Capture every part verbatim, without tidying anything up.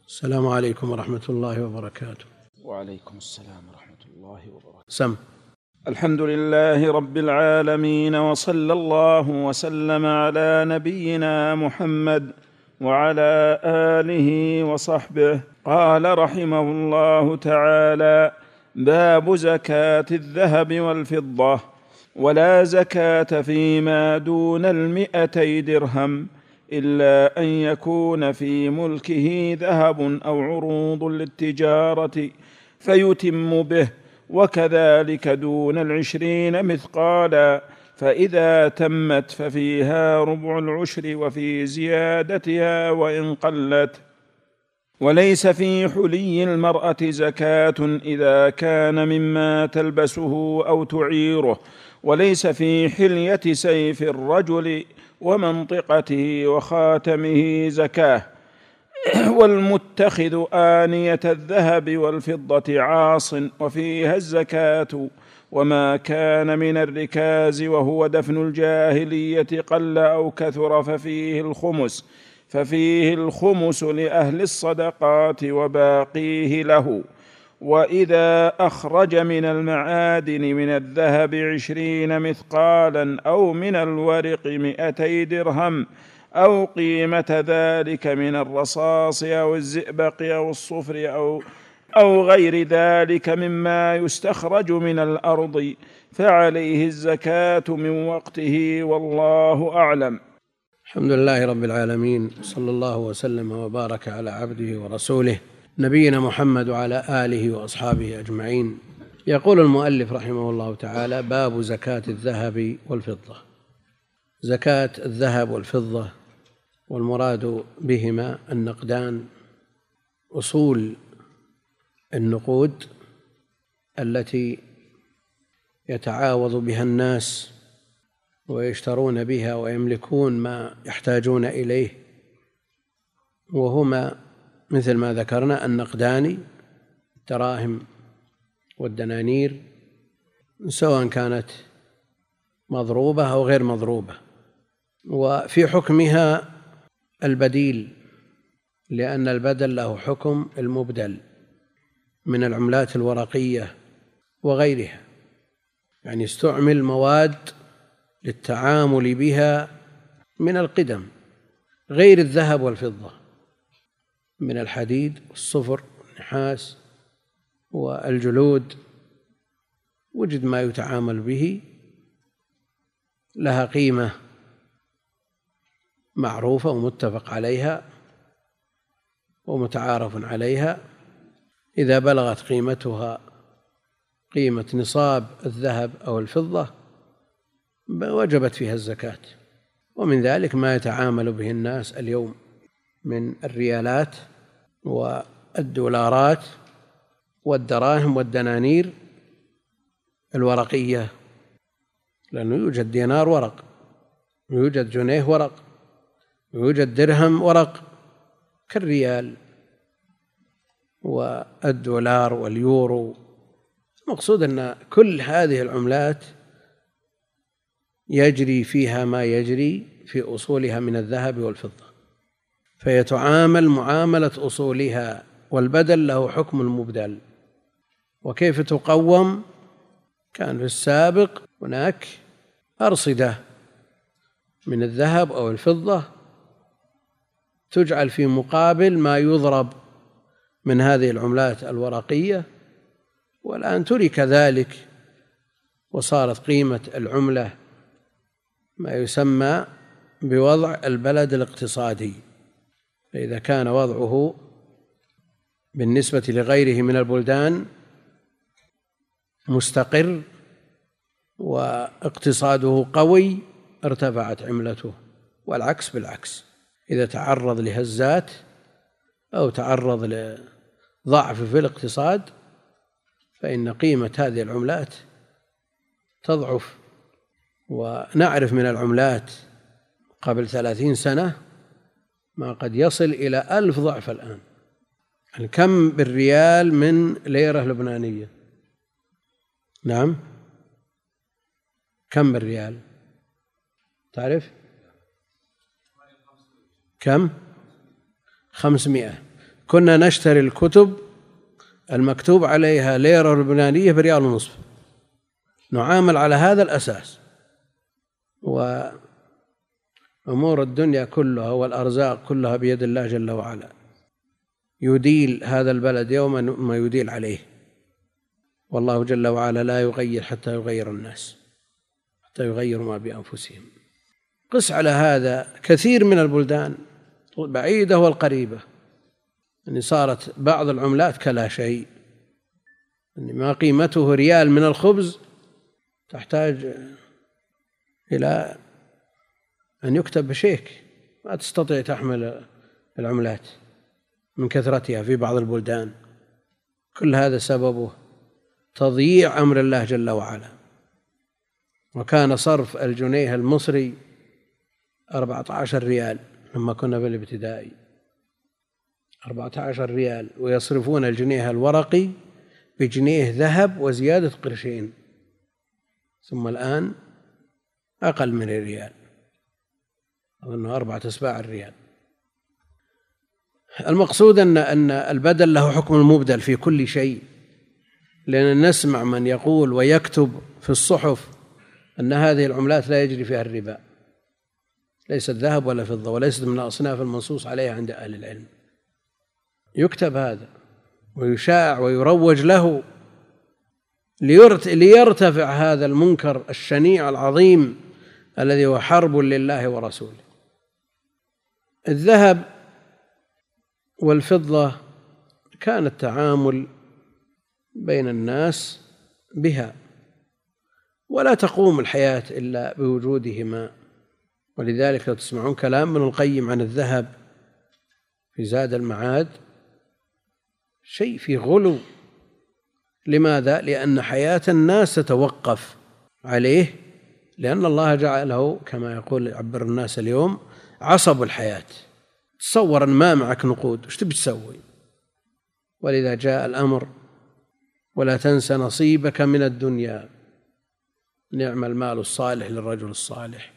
السلام عليكم ورحمة الله وبركاته. وعليكم السلام ورحمة الله وبركاته. سم. الحمد لله رب العالمين، وصلى الله وسلم على نبينا محمد وعلى آله وصحبه. قال رحمه الله تعالى: باب زكاة الذهب والفضة. ولا زكاة فيما دون المئتي درهم إلا أن يكون في ملكه ذهب أو عروض للتجارة فيتم به، وكذلك دون العشرين مثقالا، فإذا تمت ففيها ربع العشر وفي زيادتها وإن قلت. وليس في حلي المرأة زكاة إذا كان مما تلبسه أو تعيره، وليس في حلية سيف الرجل ومنطقته وخاتمه زكاة. والمتخذ آنية الذهب والفضة عاص وفيها الزكاة، وما كان من الركاز وهو دفن الجاهلية قل أو كثر ففيه الخمس ففيه الخمس لأهل الصدقات وباقيه له. وإذا أخرج من المعادن من الذهب عشرين مثقالا أو من الورق مئتي درهم أو قيمة ذلك من الرصاص أو الزئبق أو الصفر أو, أو غير ذلك مما يستخرج من الأرض فعليه الزكاة من وقته، والله أعلم. الحمد لله رب العالمين، صلى الله وسلم وبارك على عبده ورسوله نبينا محمد وعلى آله وأصحابه أجمعين. يقول المؤلف رحمه الله تعالى: باب زكاة الذهب والفضة. زكاة الذهب والفضة، والمراد بهما النقدان، أصول النقود التي يتعاوض بها الناس ويشترون بها ويملكون ما يحتاجون إليه، وهما مثل ما ذكرنا النقدان، الدراهم والدنانير، سواء كانت مضروبة أو غير مضروبة. وفي حكمها البديل، لأن البدل له حكم المبدل من العملات الورقية وغيرها، يعني استعمل مواد للتعامل بها من القدم غير الذهب والفضة، من الحديد والصفر والنحاس والجلود، وجد ما يتعامل به لها قيمة معروفة ومتفق عليها ومتعارف عليها. إذا بلغت قيمتها قيمة نصاب الذهب أو الفضة وجبت فيها الزكاة. ومن ذلك ما يتعامل به الناس اليوم من الريالات والدولارات والدراهم والدنانير الورقية، لأنه يوجد دينار ورق، يوجد جنيه ورق، يوجد درهم ورق كالريال والدولار واليورو. المقصود أن كل هذه العملات يجري فيها ما يجري في أصولها من الذهب والفضة، فيتعامل معاملة أصولها، والبدل له حكم المبدل. وكيف تقوم؟ كان في السابق هناك أرصدة من الذهب أو الفضة تجعل في مقابل ما يضرب من هذه العملات الورقية، والآن ترك ذلك وصارت قيمة العملة ما يسمى بوضع البلد الاقتصادي. فإذا كان وضعه بالنسبة لغيره من البلدان مستقر واقتصاده قوي ارتفعت عملته، والعكس بالعكس، إذا تعرض لهزات أو تعرض لضعف في الاقتصاد فإن قيمة هذه العملات تضعف. ونعرف من العملات قبل ثلاثين سنة ما قد يصل إلى ألف ضعف الآن. كم بالريال من ليرة لبنانية؟ نعم، كم بالريال تعرف؟ كم؟ خمسمائة. كنا نشتري الكتب المكتوب عليها ليرة لبنانية بريال ونصف، نعامل على هذا الأساس. وأمور الدنيا كلها والأرزاق كلها بيد الله جل وعلا، يديل هذا البلد يوما ما يديل عليه، والله جل وعلا لا يغير حتى يغير الناس، حتى يغيروا ما بأنفسهم. قس على هذا كثير من البلدان بعيدة والقريبة، أن صارت بعض العملات كلا شيء، أن ما قيمته ريال من الخبز تحتاج إلى أن يكتب بشيك، ما تستطيع تحمل العملات من كثرتها في بعض البلدان. كل هذا سببه تضييع أمر الله جل وعلا. وكان صرف الجنيه المصري أربعة عشر ريال لما كنا بالابتدائي، أربعة عشر ريال، ويصرفون الجنيه الورقي بجنيه ذهب وزيادة قرشين، ثم الآن أقل من الريال، أظنه أربعة أسباع الريال. المقصود أن أن البدل له حكم المبدل في كل شيء، لأن نسمع من يقول ويكتب في الصحف أن هذه العملات لا يجري فيها الربا، ليست ذهب ولا فضة، وليست من الأصناف المنصوص عليها عند أهل العلم. يكتب هذا ويشاع ويروج له ليرتفع هذا المنكر الشنيع العظيم الذي هو حرب لله ورسوله. الذهب والفضة كان التعامل بين الناس بها، ولا تقوم الحياة إلا بوجودهما. ولذلك لو تسمعون كلام ابن القيم عن الذهب في زاد المعاد شيء في غلو. لماذا؟ لأن حياة الناس تتوقف عليه، لأن الله جعله كما يقول يعبر الناس اليوم عصب الحياة. تصور أن ما معك نقود، وش تبي تسوي؟ ولذا جاء الأمر ولا تنس نصيبك من الدنيا، نعم المال الصالح للرجل الصالح.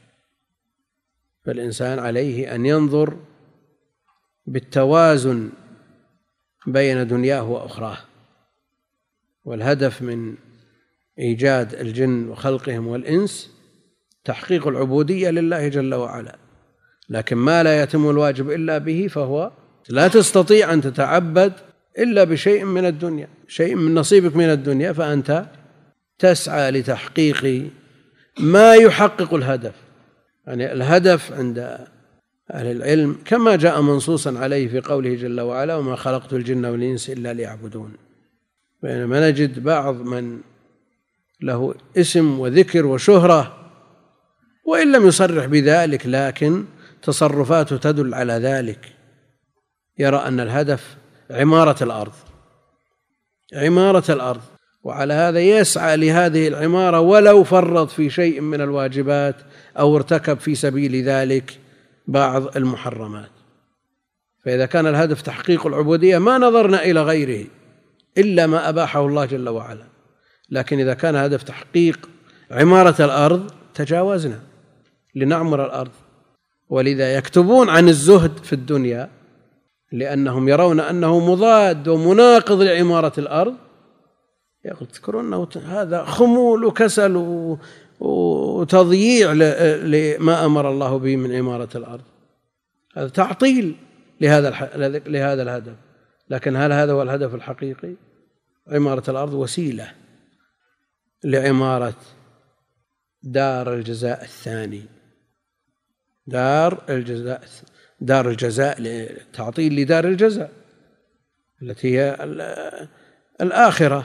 فالإنسان عليه أن ينظر بالتوازن بين دنياه وأخراه. والهدف من إيجاد الجن وخلقهم والإنس تحقيق العبودية لله جل وعلا، لكن ما لا يتم الواجب إلا به فهو لا تستطيع أن تتعبد إلا بشيء من الدنيا، شيء من نصيبك من الدنيا، فأنت تسعى لتحقيق ما يحقق الهدف. يعني الهدف عند أهل العلم كما جاء منصوصا عليه في قوله جل وعلا وما خلقت الجن والإنس إلا ليعبدون. بينما نجد بعض من له اسم وذكر وشهرة وإن لم يصرح بذلك لكن تصرفاته تدل على ذلك، يرى أن الهدف عمارة الأرض، عمارة الأرض، وعلى هذا يسعى لهذه العمارة ولو فرط في شيء من الواجبات أو ارتكب في سبيل ذلك بعض المحرمات. فإذا كان الهدف تحقيق العبودية ما نظرنا إلى غيره إلا ما أباحه الله جل وعلا، لكن إذا كان هدف تحقيق عمارة الأرض تجاوزنا لنعمر الأرض. ولذا يكتبون عن الزهد في الدنيا لأنهم يرون أنه مضاد ومناقض لعمارة الأرض، يذكرون أنه هذا خمول وكسل وتضييع لما أمر الله به من عمارة الأرض، هذا تعطيل لهذا لهذا الهدف. لكن هل هذا هو الهدف الحقيقي؟ عمارة الأرض وسيلة لعمارة دار الجزاء الثاني، دار الجزاء دار الجزاء تعطيل لدار الجزاء التي هي الآخرة.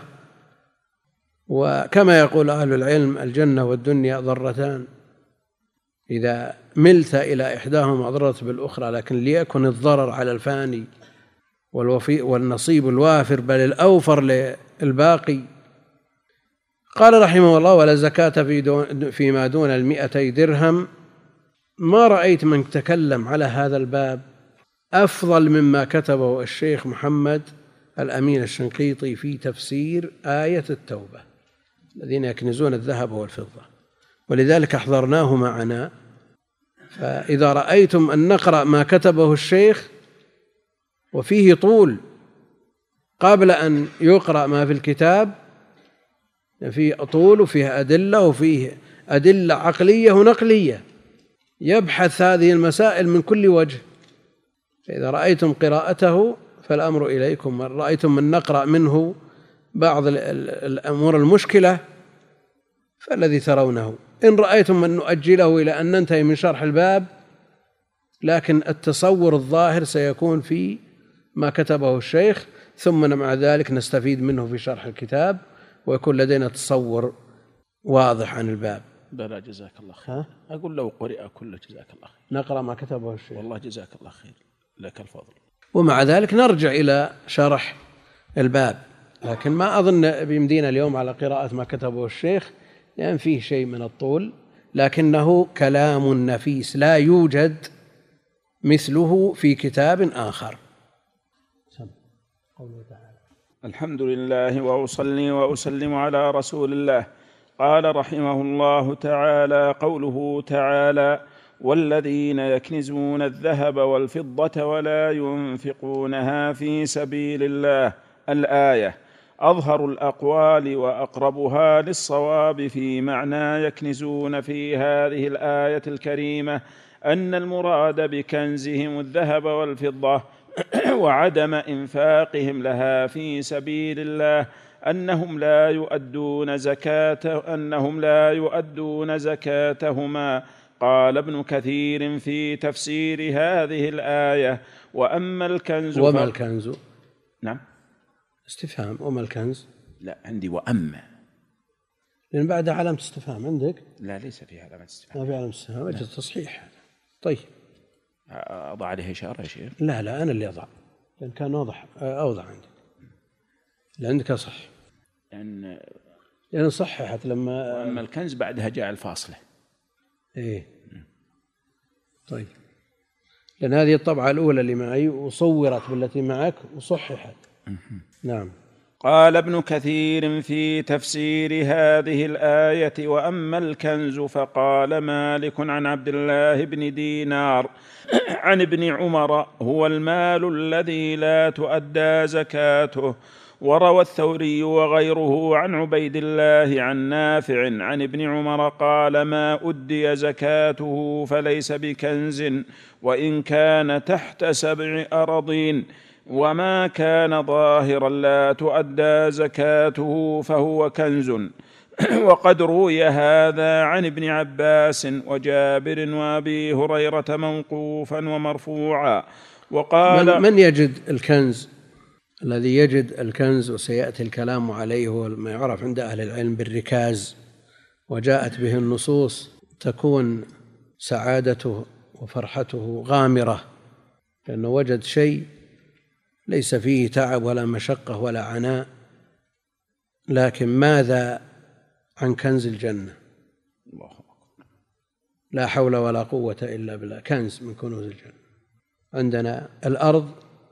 وكما يقول أهل العلم الجنة والدنيا ضرتان، إذا ملت إلى إحداهما أضرت بالأخرى، لكن ليكن الضرر على الفاني والوفي والنصيب الوافر بل الأوفر للباقي. قال رحمه الله ولا زكاة في دون فيما دون المئتي درهم. ما رأيت من تكلم على هذا الباب أفضل مما كتبه الشيخ محمد الأمين الشنقيطي في تفسير آية التوبة، الذين يكنزون الذهب والفضة، ولذلك أحضرناه معنا. فإذا رأيتم أن نقرأ ما كتبه الشيخ وفيه طول قبل أن يقرأ ما في الكتاب، فيه طول وفيه أدلة وفيه أدلة عقلية ونقلية، يبحث هذه المسائل من كل وجه. فإذا رأيتم قراءته فالأمر إليكم، من رأيتم من نقرأ منه بعض الأمور المشكلة فالذي ترونه، إن رأيتم من نؤجله إلى أن ننتهي من شرح الباب، لكن التصور الظاهر سيكون في ما كتبه الشيخ، ثم مع ذلك نستفيد منه في شرح الكتاب ويكون لدينا تصور واضح عن الباب. بلى جزاك الله خير. أقول لو قرئ كله جزاك الله خير، نقرأ ما كتبه الشيخ. والله جزاك الله خير، لك الفضل. ومع ذلك نرجع إلى شرح الباب، لكن ما أظن بيمدينا اليوم على قراءة ما كتبه الشيخ لأن فيه شيء من الطول، لكنه كلام نفيس لا يوجد مثله في كتاب آخر. الحمد لله وأصلي وأسلم على رسول الله. قال رحمه الله تعالى: قوله تعالى: والذين يكنزون الذهب والفضة ولا ينفقونها في سبيل الله، الآية. أظهر الأقوال وأقربها للصواب في معنى يكنزون في هذه الآية الكريمة أن المراد بكنزهم الذهب والفضة وعدم إنفاقهم لها في سبيل الله أنهم لا يؤدون زكاة أنهم لا يؤدون زكاتهما. قال ابن كثير في تفسير هذه الآية: وأما الكنز وما الكنز؟ نعم استفهام. وما الكنز؟ لا عندي وأما، لأن بعد علامة استفهام عندك. لا ليس في علامة استفهام. ما في علامة استفهام، أجل تصحيح. طيب أضع عليه إشارة يا شيخ؟ لا لا أنا اللي أضع، لأن كان واضح أوضع عندك، اللي عندك صح، لأن يعني صححت لما. وأما الكنز بعدها جاء الفاصلة. إيه طيب، لأن هذه الطبعة الأولى اللي معي وصورت بالتي معك وصححت. نعم. قال ابن كثير في تفسير هذه الآية: وأما الكنز فقال مالك عن عبد الله بن دينار عن ابن عمر: هو المال الذي لا تؤدى زكاته. وروى الثوري وغيره عن عبيد الله عن نافع عن ابن عمر قال: ما أدي زكاته فليس بكنز وإن كان تحت سبع أراضين، وما كان ظاهرا لا تؤدى زكاته فهو كنز. وقد روي هذا عن ابن عباس وجابر وأبي هريرة موقوفا ومرفوعا. وقال: من يجد الكنز؟ الذي يجد الكنز وسيأتي الكلام عليه هو ما يعرف عند أهل العلم بالركاز، وجاءت به النصوص، تكون سعادته وفرحته غامرة، لأنه وجد شيء ليس فيه تعب ولا مشقة ولا عناء. لكن ماذا عن كنز الجنة؟ لا حول ولا قوة إلا بالله، كنز من كنوز الجنة. عندنا الأرض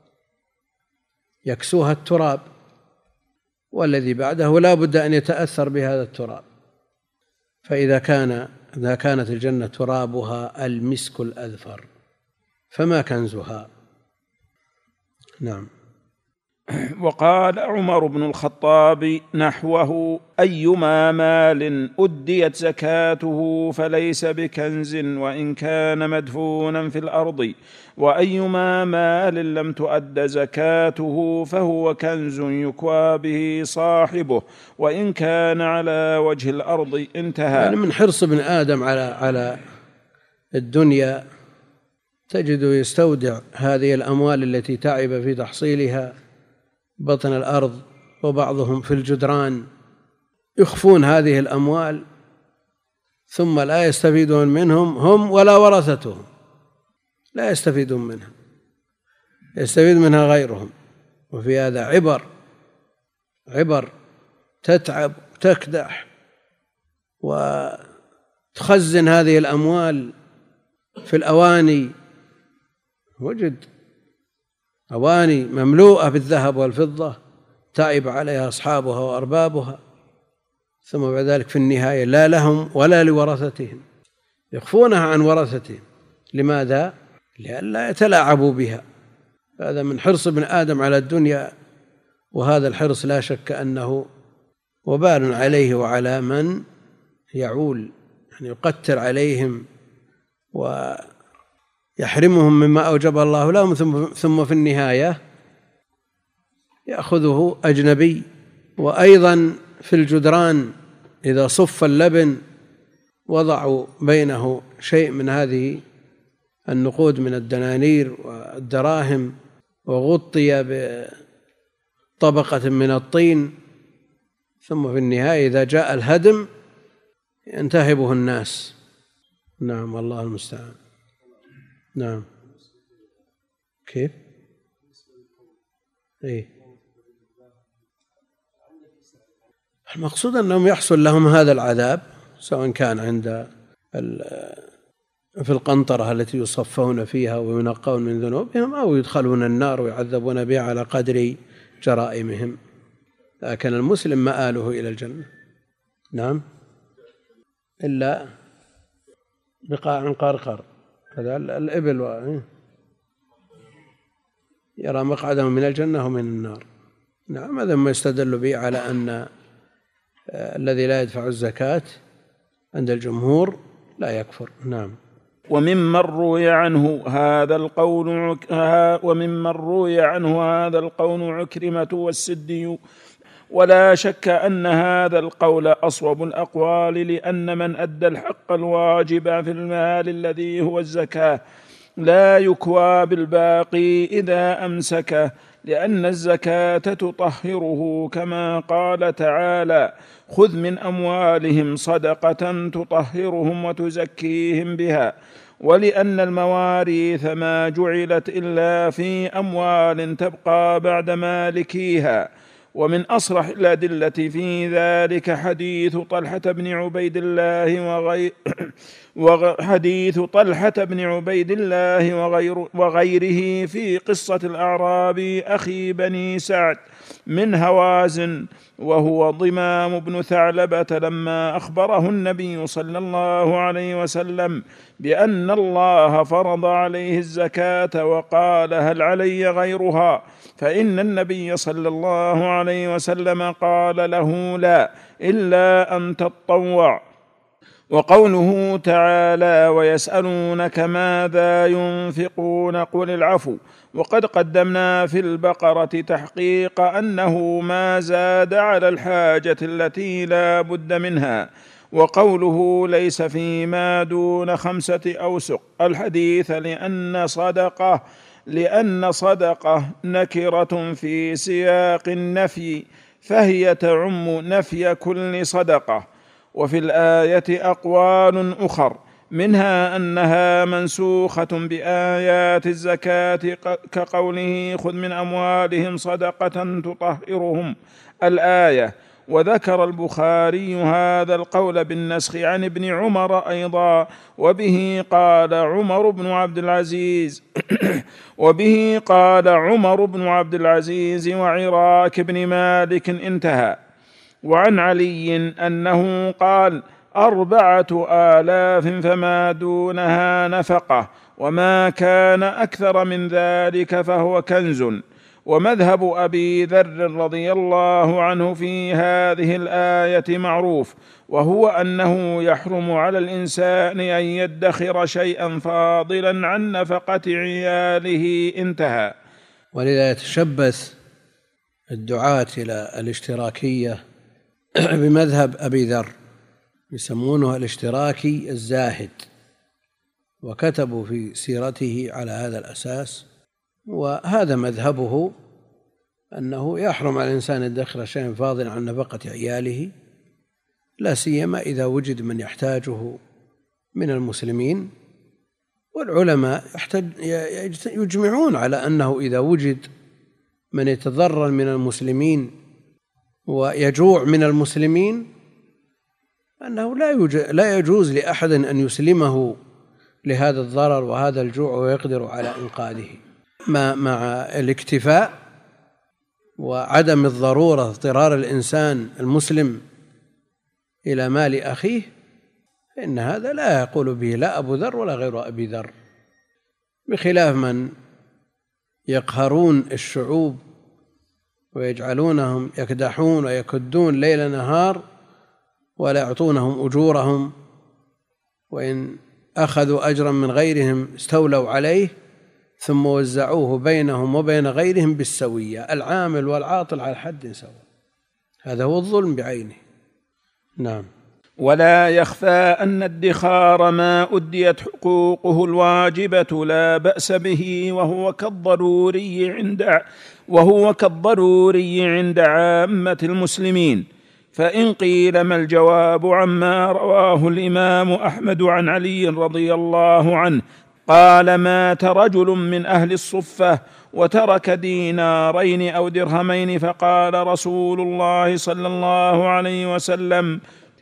يكسوها التراب، والذي بعده لا بد أن يتأثر بهذا التراب. فإذا كان إذا كانت الجنة ترابها المسك الأذفر فما كنزها؟ نعم. وقال عمر بن الخطاب نحوه: أيما مال أديت زكاته فليس بكنز وإن كان مدفونا في الأرض، وأيما مال لم تؤد زكاته فهو كنز يكوى به صاحبه وإن كان على وجه الأرض. انتهى. يعني من حرص ابن آدم على على الدنيا تجده يستودع هذه الأموال التي تعب في تحصيلها بطن الأرض، وبعضهم في الجدران، يخفون هذه الأموال ثم لا يستفيدون منهم هم ولا ورثتهم، لا يستفيدون منها، يستفيد منها غيرهم. وفي هذا عبر عبر تتعب تكدح وتخزن هذه الأموال في الأواني، وجد أواني مملوءة بالذهب والفضة تعب عليها أصحابها وأربابها، ثم بعد ذلك في النهاية لا لهم ولا لورثتهم، يخفونها عن ورثتهم. لماذا؟ لئلا يتلاعبوا بها هذا من حرص ابن آدم على الدنيا، وهذا الحرص لا شك أنه وبال عليه وعلى من يعول، يعني يقتر عليهم ويحرمهم مما أوجب الله لهم، ثم في النهاية يأخذه أجنبي. وأيضا في الجدران إذا صف اللبن وضعوا بينه شيء من هذه النقود من الدنانير والدراهم وغطي بطبقة من الطين، ثم في النهاية إذا جاء الهدم ينتهبه الناس. نعم والله المستعان. نعم كيف؟ إيه؟ المقصود أنهم يحصل لهم هذا العذاب، سواء كان عند في القنطرة التي يصفون فيها وينقون من ذنوبهم، أو يدخلون النار ويعذبون بها على قدر جرائمهم، لكن المسلم مآله إلى الجنة. نعم إلا بقاع قرقر، هذا الإبل يرى مقعده من الجنة ومن النار. نعم هذا ما يستدل به على أن الذي لا يدفع الزكاة عند الجمهور لا يكفر. نعم. وممن روي عنه هذا القول وممن روي عنه هذا القول عكرمة والسدي، ولا شك أن هذا القول أصوب الأقوال، لأن من أدى الحق الواجب في المال الذي هو الزكاة لا يكوى بالباقي إذا أمسكه، لأن الزكاة تطهره، كما قال تعالى: خذ من أموالهم صدقة تطهرهم وتزكيهم بها. ولأن المواريث ما جعلت إلا في أموال تبقى بعد مالكيها. ومن أصرح الأدلة في ذلك حديث طلحة بن عبيد الله وغير وحديث طلحة بن عبيد الله وغير وغيره في قصة الأعرابي أخي بني سعد من هوازن، وهو ضمام بن ثعلبة، لما أخبره النبي صلى الله عليه وسلم بأن الله فرض عليه الزكاة وقال: هل علي غيرها؟ فإن النبي صلى الله عليه وسلم قال له: لا، إلا أن تطوع. وقوله تعالى: ويسألونك ماذا ينفقون قل العفو. وقد قدمنا في البقرة تحقيق أنه ما زاد على الحاجة التي لا بد منها. وقوله ليس فيما دون خمسة أوسق الحديث لأن صدقة لأن صدقة نكرة في سياق النفي، فهي تعم نفي كل صدقة. وفي الآية أقوال أخر، منها أنها منسوخة بآيات الزكاة كقوله: خذ من أموالهم صدقة تطهرهم الآية. وذكر البخاري هذا القول بالنسخ عن ابن عمر أيضا، وبه قال عمر بن عبد العزيز وبه قال عمر بن عبد العزيز وعراك بن مالك، انتهى. وعن علي أنه قال: أربعة آلاف فما دونها نفقة، وما كان أكثر من ذلك فهو كنز. ومذهب أبي ذر رضي الله عنه في هذه الآية معروف، وهو أنه يحرم على الإنسان أن يدخر شيئا فاضلا عن نفقة عياله، انتهى. ولذا يتشبث الدعاة إلى الاشتراكية بمذهب أبي ذر، يسمونه الاشتراكي الزاهد، وكتبوا في سيرته على هذا الأساس. وهذا مذهبه أنه يحرم على الإنسان يدخر شيئا فاضلا عن نفقة عياله، لا سيما إذا وجد من يحتاجه من المسلمين. والعلماء يجمعون على أنه إذا وجد من يتضرر من المسلمين ويجوع من المسلمين أنه لا يجوز لأحد أن يسلمه لهذا الضرر وهذا الجوع ويقدر على إنقاذه، مع الاكتفاء وعدم الضرورة اضطرار الإنسان المسلم إلى مال أخيه، فإن هذا لا يقول به لا أبو ذر ولا غير أبي ذر، بخلاف من يقهرون الشعوب ويجعلونهم يكدحون ويكدون ليل نهار ولا يعطونهم أجورهم، وإن أخذوا أجرا من غيرهم استولوا عليه ثم وزعوه بينهم وبين غيرهم بالسوية، العامل والعاطل على حد سواء، هذا هو الظلم بعينه. نعم. ولا يخفى أن ادخار ما أديت حقوقه الواجبة لا بأس به، وهو كالضروري عند وهو كالضروري عند عامة المسلمين. فإن قيل ما الجواب عما رواه الإمام أحمد عن علي رضي الله عنه قال: مات رجل من أهل الصفة وترك دينارين أو درهمين، فقال رسول الله صلى الله عليه وسلم: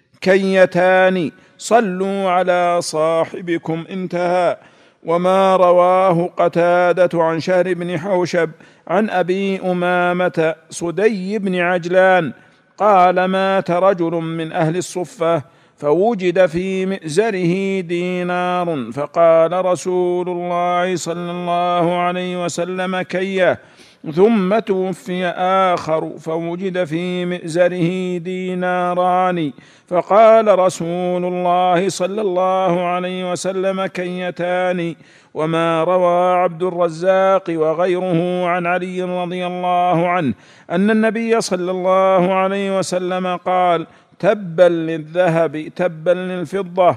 كيتان صلوا على صاحبكم، انتهى. وما رواه قتادة عن شهر بن حوشب عن أبي أمامة سدي بن عجلان قال: مات رجل من أهل الصفة فوجد في مئزره دينار، فقال رسول الله صلى الله عليه وسلم: كيه. ثم توفي آخر فوجد في مئزره ديناران، فقال رسول الله صلى الله عليه وسلم: كيتان. وما روى عبد الرزاق وغيره عن علي رضي الله عنه أن النبي صلى الله عليه وسلم قال: تبا للذهب تبا للفضة،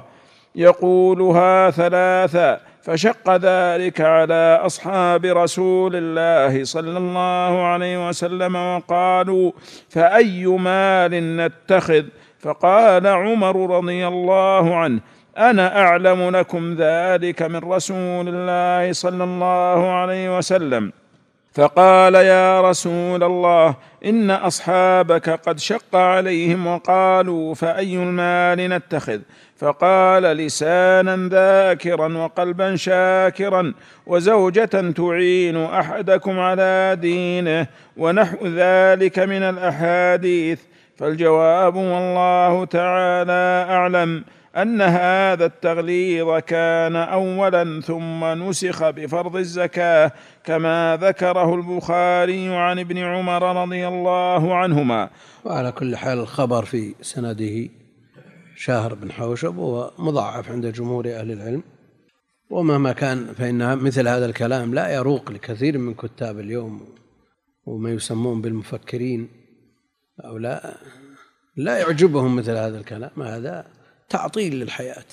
يقولها ثلاثا، فشق ذلك على أصحاب رسول الله صلى الله عليه وسلم وقالوا: فأي مال نتخذ؟ فقال عمر رضي الله عنه: أنا أعلم لكم ذلك من رسول الله صلى الله عليه وسلم. فقال: يا رسول الله، إن أصحابك قد شق عليهم وقالوا: فأي المال نتخذ؟ فقال: لسانا ذاكرا وقلبا شاكرا وزوجة تعين أحدكم على دينه، ونحو ذلك من الأحاديث. فالجواب والله تعالى أعلم أن هذا التغليظ كان أولا ثم نسخ بفرض الزكاة، كما ذكره البخاري عن ابن عمر رضي الله عنهما. وعلى كل حال الخبر في سنده شاهر بن حوشب وهو مضاعف عند جمهور أهل العلم، ومهما كان فإن مثل هذا الكلام لا يروق لكثير من كتاب اليوم وما يسمون بالمفكرين، أو لا لا يعجبهم مثل هذا الكلام، هذا تعطيل للحياة،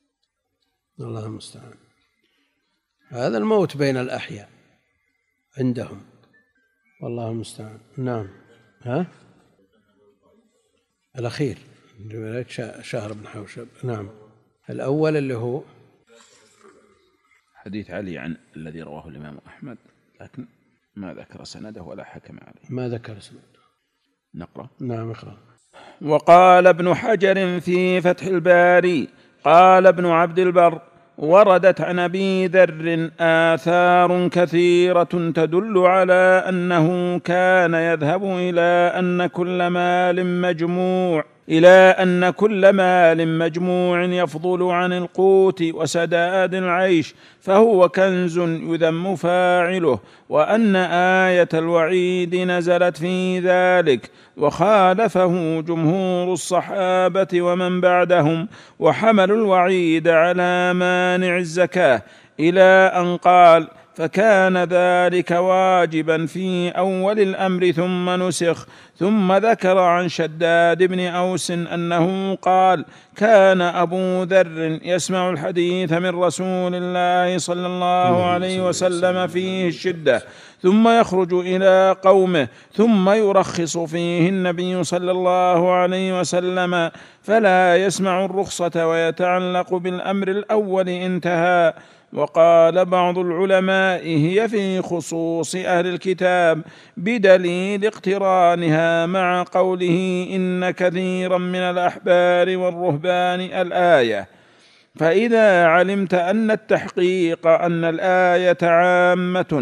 الله المستعان. هذا الموت بين الأحياء عندهم، والله المستعان. نعم. ها الأخير شهر بن حوشب. نعم. الأول اللي هو حديث علي عن الذي رواه الإمام أحمد، لكن ما ذكر سنده ولا حكم عليه. ما ذكر سنده. نقرأ. نعم اقرأ. وقال ابن حجر في فتح الباري قال ابن عبد البر: وردت عن أبي ذر آثار كثيرة تدل على أنه كان يذهب إلى أن كل مال مجموع إلى أن كل مال مجموع يفضل عن القوت وسداد العيش فهو كنز يذم فاعله، وأن آية الوعيد نزلت في ذلك، وخالفه جمهور الصحابة ومن بعدهم، وحملوا الوعيد على مانع الزكاة إلى أن قال: فكان ذلك واجبا في أول الأمر ثم نسخ. ثم ذكر عن شداد بن أوس أنه قال: كان أبو ذر يسمع الحديث من رسول الله صلى الله عليه وسلم فيه الشدة، ثم يخرج إلى قومه ثم يرخص فيه النبي صلى الله عليه وسلم، فلا يسمع الرخصة ويتعلق بالأمر الأول، انتهى. وقال بعض العلماء: هي في خصوص أهل الكتاب بدليل اقترانها مع قوله: إن كثيرا من الأحبار والرهبان الآية. فإذا علمت أن التحقيق أن الآية عامة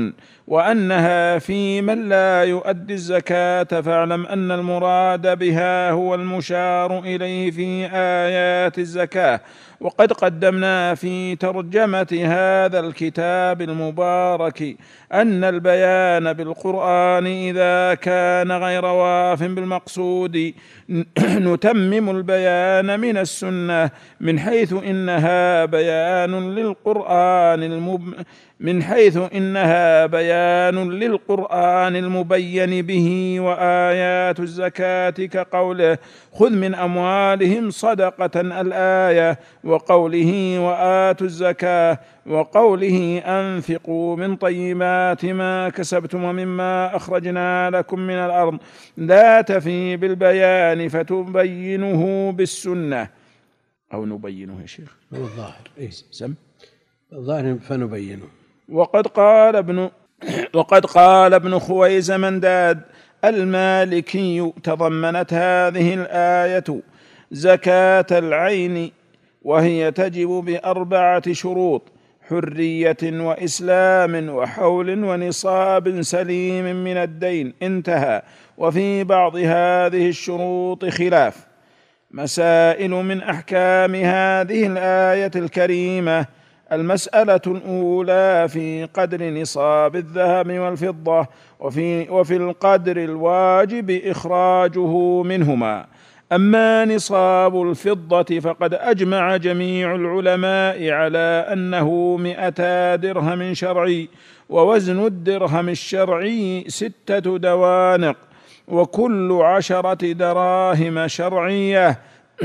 وأنها في من لا يؤدي الزكاة، فاعلم أن المراد بها هو المشار إليه في آيات الزكاة. وقد قدمنا في ترجمة هذا الكتاب المبارك أن البيان بالقرآن إذا كان غير واف بالمقصود نتمم البيان من السنة، من حيث إنها بيان للقرآن المب... من حيث إنها بيان للقرآن المبين به. وآيات الزكاة كقوله خذ من أموالهم صدقة الآية، وقوله وآتوا الزكاة، وقوله أنفقوا من طيبات ما كسبتم ومما أخرجنا لكم من الأرض، لا تفي بالبيان فتبينه بالسنة. أو نبينه يا شيخ الظاهر إيه؟ سم الظاهر فنبينه. وقد قال ابن وقد قال ابن خويز منداد المالكي تضمنت هذه الآية زكاة العين، وهي تجب بأربعة شروط: حرية وإسلام وحول ونصاب سليم من الدين، انتهى. وفي بعض هذه الشروط خلاف. مسائل من أحكام هذه الآية الكريمة: المسألة الأولى في قدر نصاب الذهب والفضة، وفي, وفي القدر الواجب إخراجه منهما. أما نصاب الفضة فقد أجمع جميع العلماء على أنه مئتا درهم شرعي، ووزن الدرهم الشرعي ستة دوانق، وكل عشرة دراهم شرعية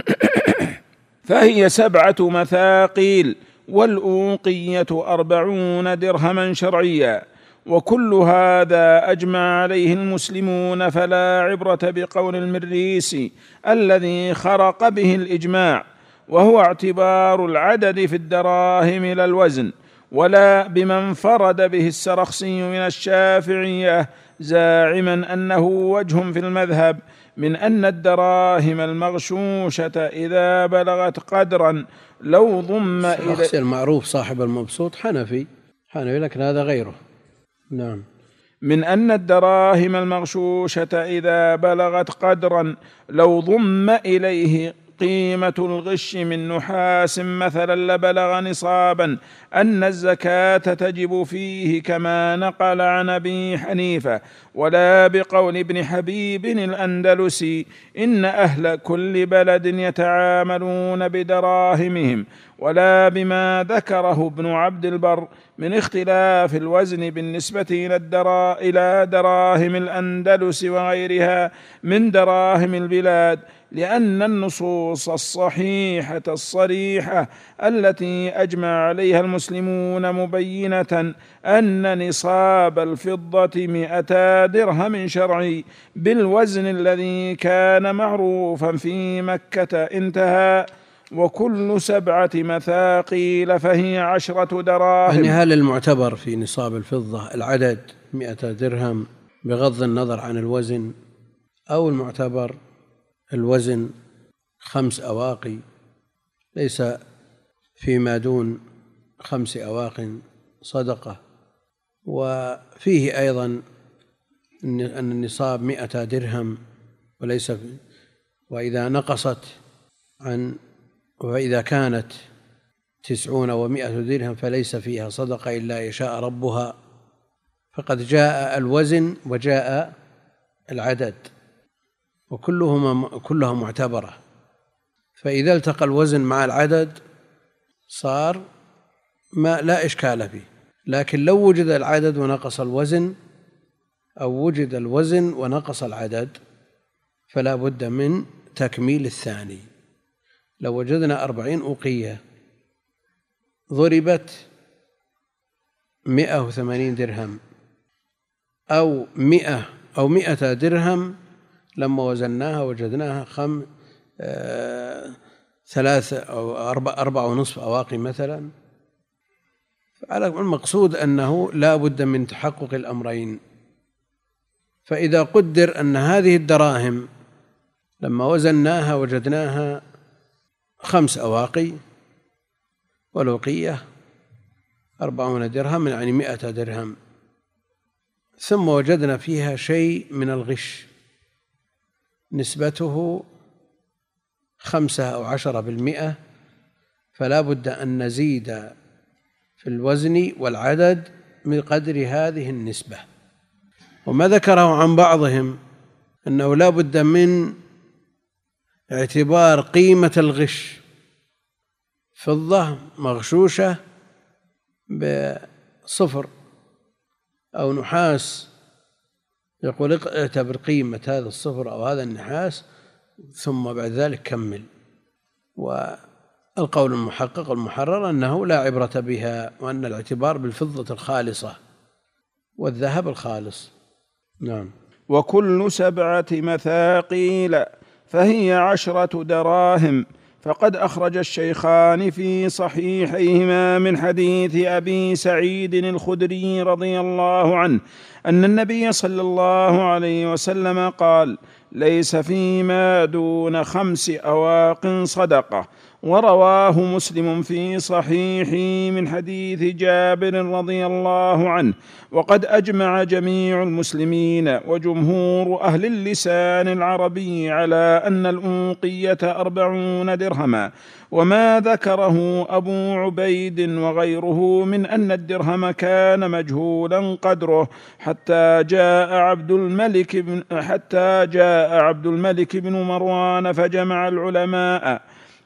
فهي سبعة مثاقيل، والأوقية أربعون درهما شرعيا. وكل هذا أجمع عليه المسلمون، فلا عبرة بقول المريسي الذي خرق به الإجماع، وهو اعتبار العدد في الدراهم لا الوزن، ولا بمن فرد به السرخسي من الشافعية زاعما أنه وجه في المذهب من أن الدراهم المغشوشة إذا بلغت قدرا لو ضم إلى المعروف صاحب المبسوط حنفي حنفي لكن هذا غيره. نعم. من أن الدراهم المغشوشة إذا بلغت قدرا لو ضم إليه قيمة الغش من نحاس مثلا لبلغ نصابا، أن الزكاة تجب فيه، كما نقل عن أبي حنيفة. ولا بقول ابن حبيب الأندلسي إن أهل كل بلد يتعاملون بدراهمهم، ولا بما ذكره ابن عبد البر من اختلاف الوزن بالنسبة إلى دراهم الأندلس وغيرها من دراهم البلاد، لأن النصوص الصحيحة الصريحة التي أجمع عليها المسلمون مبينة أن نصاب الفضة مئتا درهم شرعي بالوزن الذي كان معروفا في مكة، انتهى. وكل سبعة مثاقيل فهي عشرة دراهم. يعني هل المعتبر في نصاب الفضة العدد مئة درهم بغض النظر عن الوزن، أو المعتبر الوزن خمس أواقي ليس فيما دون خمس أواق صدقة؟ وفيه أيضا أن النصاب مئة درهم وليس، وإذا نقصت عن وإذا كانت تسعون ومائة درهم فليس فيها صدقة إلا يشاء ربها. فقد جاء الوزن وجاء العدد وكلهما كلها معتبرة، فإذا التقى الوزن مع العدد صار ما لا إشكال فيه. لكن لو وجد العدد ونقص الوزن، أو وجد الوزن ونقص العدد، فلا بد من تكميل الثاني. لو وجدنا أربعين أوقية ضربت مئة وثمانين درهم أو مئة أو مئة درهم، لما وزناها وجدناها خم آه ثلاثة أو أربع, أربع ونصف أواقي مثلا. فعلى المقصود أنه لا بد من تحقق الأمرين. فإذا قدر أن هذه الدراهم لما وزناها وجدناها خمس أواقي والأوقية أربعون درهم، يعني مئة درهم، ثم وجدنا فيها شيء من الغش نسبته خمسة أو عشرة بالمئة، فلا بد أن نزيد في الوزن والعدد من قدر هذه النسبة. وما ذكره عن بعضهم أنه لا بد من اعتبار قيمة الغش، فضة مغشوشة بصفر أو نحاس، يقول اعتبر قيمة هذا الصفر أو هذا النحاس ثم بعد ذلك كمل. والقول المحقق المحرر أنه لا عبرة بها، وأن الاعتبار بالفضة الخالصة والذهب الخالص. نعم. وكل سبعة مثاقيل فهي عشرة دراهم. فقد أخرج الشيخان في صحيحيهما من حديث أبي سعيد الخدري رضي الله عنه أن النبي صلى الله عليه وسلم قال: ليس فيما دون خمس أواق صدقة. ورواه مسلم في صحيحه من حديث جابر رضي الله عنه. وقد أجمع جميع المسلمين وجمهور أهل اللسان العربي على أن الأوقية أربعون درهما. وما ذكره أبو عبيد وغيره من أن الدرهم كان مجهولا قدره حتى جاء عبد الملك بن حتى جاء عبد الملك بن مروان فجمع العلماء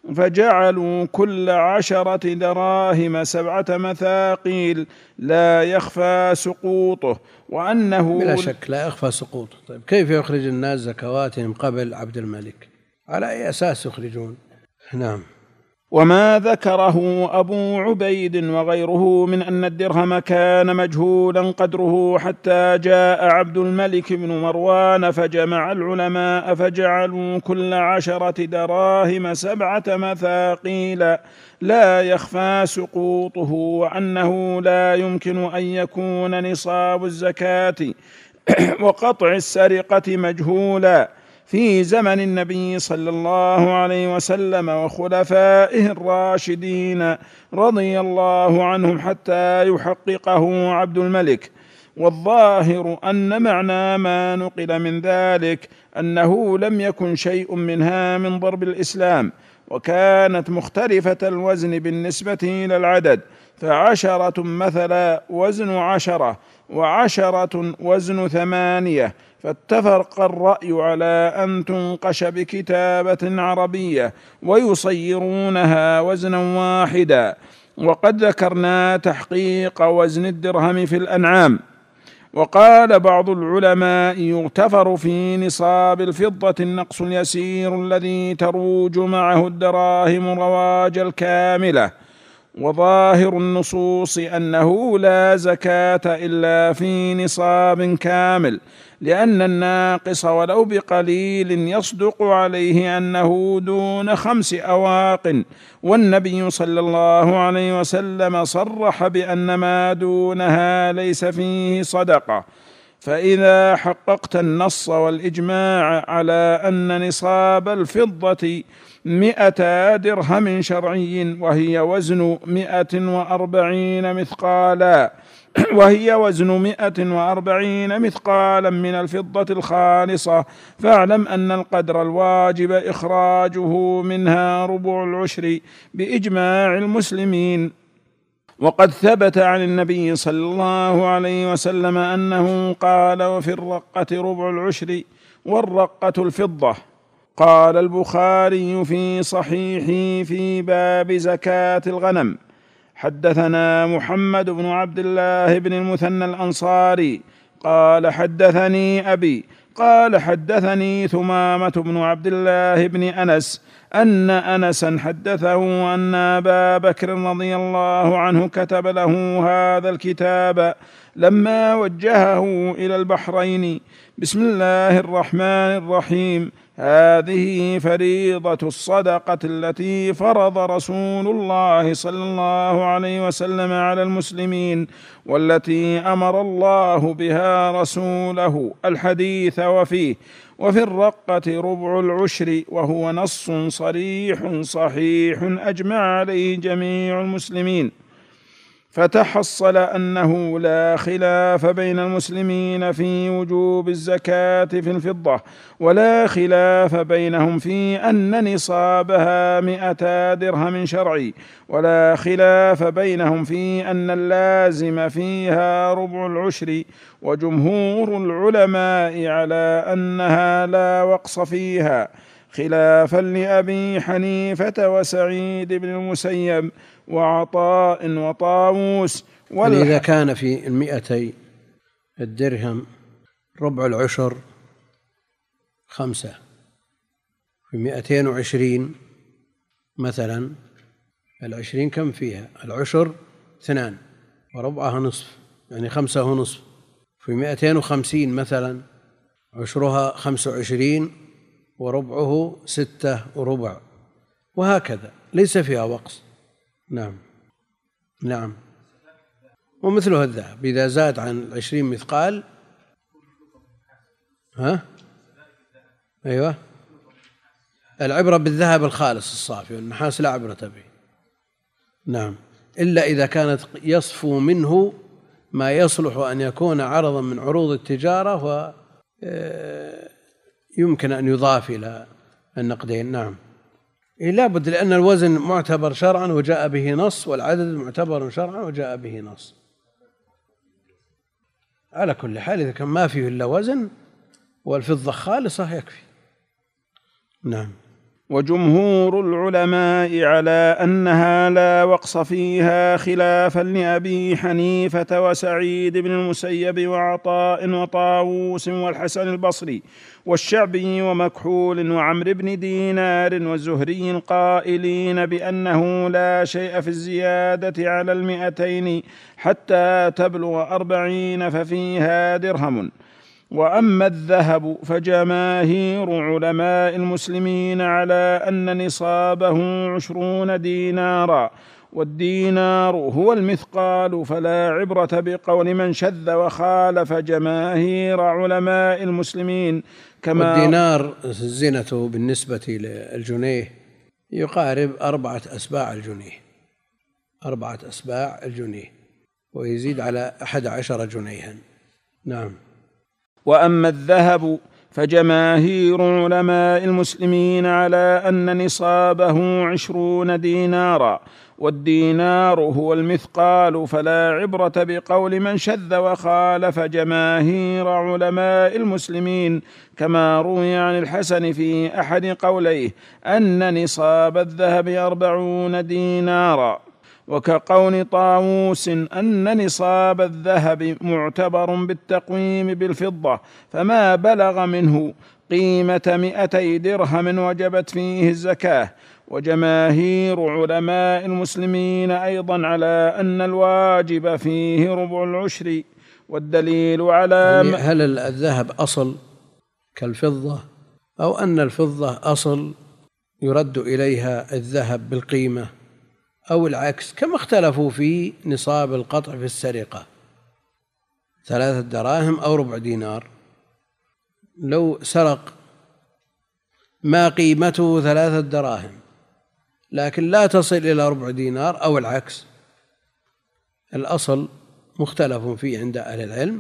فجعلوا كل عشرة دراهم سبعة مثاقيل لا يخفى سقوطه. وأنه بلا شك لا يخفى سقوطه. طيب كيف يخرج الناس زكواتهم قبل عبد الملك؟ على أي أساس يخرجون؟ نعم. وما ذكره أبو عبيد وغيره من أن الدرهم كان مجهولا قدره حتى جاء عبد الملك بن مروان فجمع العلماء فجعلوا كل عشرة دراهم سبعة مثاقيل لا يخفى سقوطه، وأنه لا يمكن أن يكون نصاب الزكاة وقطع السرقة مجهولا في زمن النبي صلى الله عليه وسلم وخلفائه الراشدين رضي الله عنهم حتى يحققه عبد الملك. والظاهر أن معنى ما نقل من ذلك أنه لم يكن شيء منها من ضرب الإسلام، وكانت مختلفة الوزن بالنسبة إلى العدد، فعشرة مثلا وزن عشرة وعشرة وزن ثمانية، فاتفق الرأي على أن تنقش بكتابة عربية ويصيرونها وزنا واحدا. وقد ذكرنا تحقيق وزن الدرهم في الأنعام. وقال بعض العلماء: يغتفر في نصاب الفضة النقص اليسير الذي تروج معه الدراهم رواج الكاملة. وظاهر النصوص أنه لا زكاة إلا في نصاب كامل، لأن الناقص ولو بقليل يصدق عليه أنه دون خمس أواق، والنبي صلى الله عليه وسلم صرح بأن ما دونها ليس فيه صدقة. فإذا حققت النص والإجماع على أن نصاب الفضة مئة درهم شرعي وهي وزن مئة وأربعين مثقالا وهي وزن مئة وأربعين مثقالا من الفضة الخالصة، فاعلم أن القدر الواجب إخراجه منها ربع العشر بإجماع المسلمين. وقد ثبت عن النبي صلى الله عليه وسلم أنه قال: وفي الرقة ربع العشر والرقة الفضة. قال البخاري في صحيحه في باب زكاة الغنم: حدثنا محمد بن عبد الله بن المثنى الأنصاري قال حدثني أبي قال حدثني ثمامة بن عبد الله بن أنس أن أنسا حدثه أن أبا بكر رضي الله عنه كتب له هذا الكتاب لما وجهه إلى البحرين: بسم الله الرحمن الرحيم، هذه فريضة الصدقة التي فرض رسول الله صلى الله عليه وسلم على المسلمين، والتي أمر الله بها رسوله. الحديث وفيه: وفي الرقة ربع العشر، وهو نص صريح صحيح أجمع عليه جميع المسلمين. فتحصل أنه لا خلاف بين المسلمين في وجوب الزكاة في الفضة، ولا خلاف بينهم في أن نصابها مئتا درهم شرعي، ولا خلاف بينهم في أن اللازم فيها ربع العشر. وجمهور العلماء على أنها لا وقص فيها، خلافا لأبي حنيفة وسعيد بن المسيب وعطاء وطاووس. يعني إذا كان في المئتي الدرهم ربع العشر خمسة، في مئتين وعشرين مثلا، العشرين كم فيها؟ العشر اثنان وربعها نصف، يعني خمسة ونصف. في مئتين وخمسين مثلا عشرها خمسة وعشرين وربعه ستة وربع، وهكذا ليس فيها وقص. نعم نعم. ومثله الذهب إذا زاد عن عشرين مثقال، ها أيوة، العبرة بالذهب الخالص الصافي، والنحاس لا عبرة به. نعم، إلا إذا كانت يصفو منه ما يصلح أن يكون عرضا من عروض التجارة ويمكن أن يضاف إلى النقدين. نعم، إيه لا بد، لأن الوزن معتبر شرعا وجاء به نص، والعدد معتبر شرعا وجاء به نص. على كل حال إذا كان ما فيه إلا وزن والفضة خالصة يكفي. نعم. وجمهور العلماء على أنها لا وقص فيها، خلافا لأبي حنيفة وسعيد بن المسيب وعطاء وطاووس والحسن البصري والشعبي ومكحول وعمرو بن دينار والزهري قائلين بأنه لا شيء في الزيادة على المئتين حتى تبلغ أربعين ففيها درهم. وأما الذهب فجماهير علماء المسلمين على أن نصابه عشرون دينارا، والدينار هو المثقال، فلا عبرة بقول من شذ وخالف جماهير علماء المسلمين. كما والدينار زينته بالنسبة للجنيه يقارب أربعة أسباع الجنيه، أربعة أسباع الجنيه، ويزيد على أحد عشر جنيها. نعم. وأما الذهب فجماهير علماء المسلمين على أن نصابه عشرون دينارا، والدينار هو المثقال، فلا عبرة بقول من شذ وخالف جماهير علماء المسلمين. كما روي عن الحسن في أحد قوليه أن نصاب الذهب أربعون دينارا، وكقول طاووس أن نصاب الذهب معتبر بالتقويم بالفضة، فما بلغ منه قيمة مئتي درهم وجبت فيه الزكاة. وجماهير علماء المسلمين أيضا على أن الواجب فيه ربع العشر. والدليل على هل الذهب أصل كالفضة، أو أن الفضة أصل يرد إليها الذهب بالقيمة، أو العكس، كما اختلفوا في نصاب القطع في السرقة، ثلاثة دراهم أو ربع دينار. لو سرق ما قيمته ثلاثة دراهم لكن لا تصل إلى ربع دينار، أو العكس، الأصل مختلف فيه عند أهل العلم،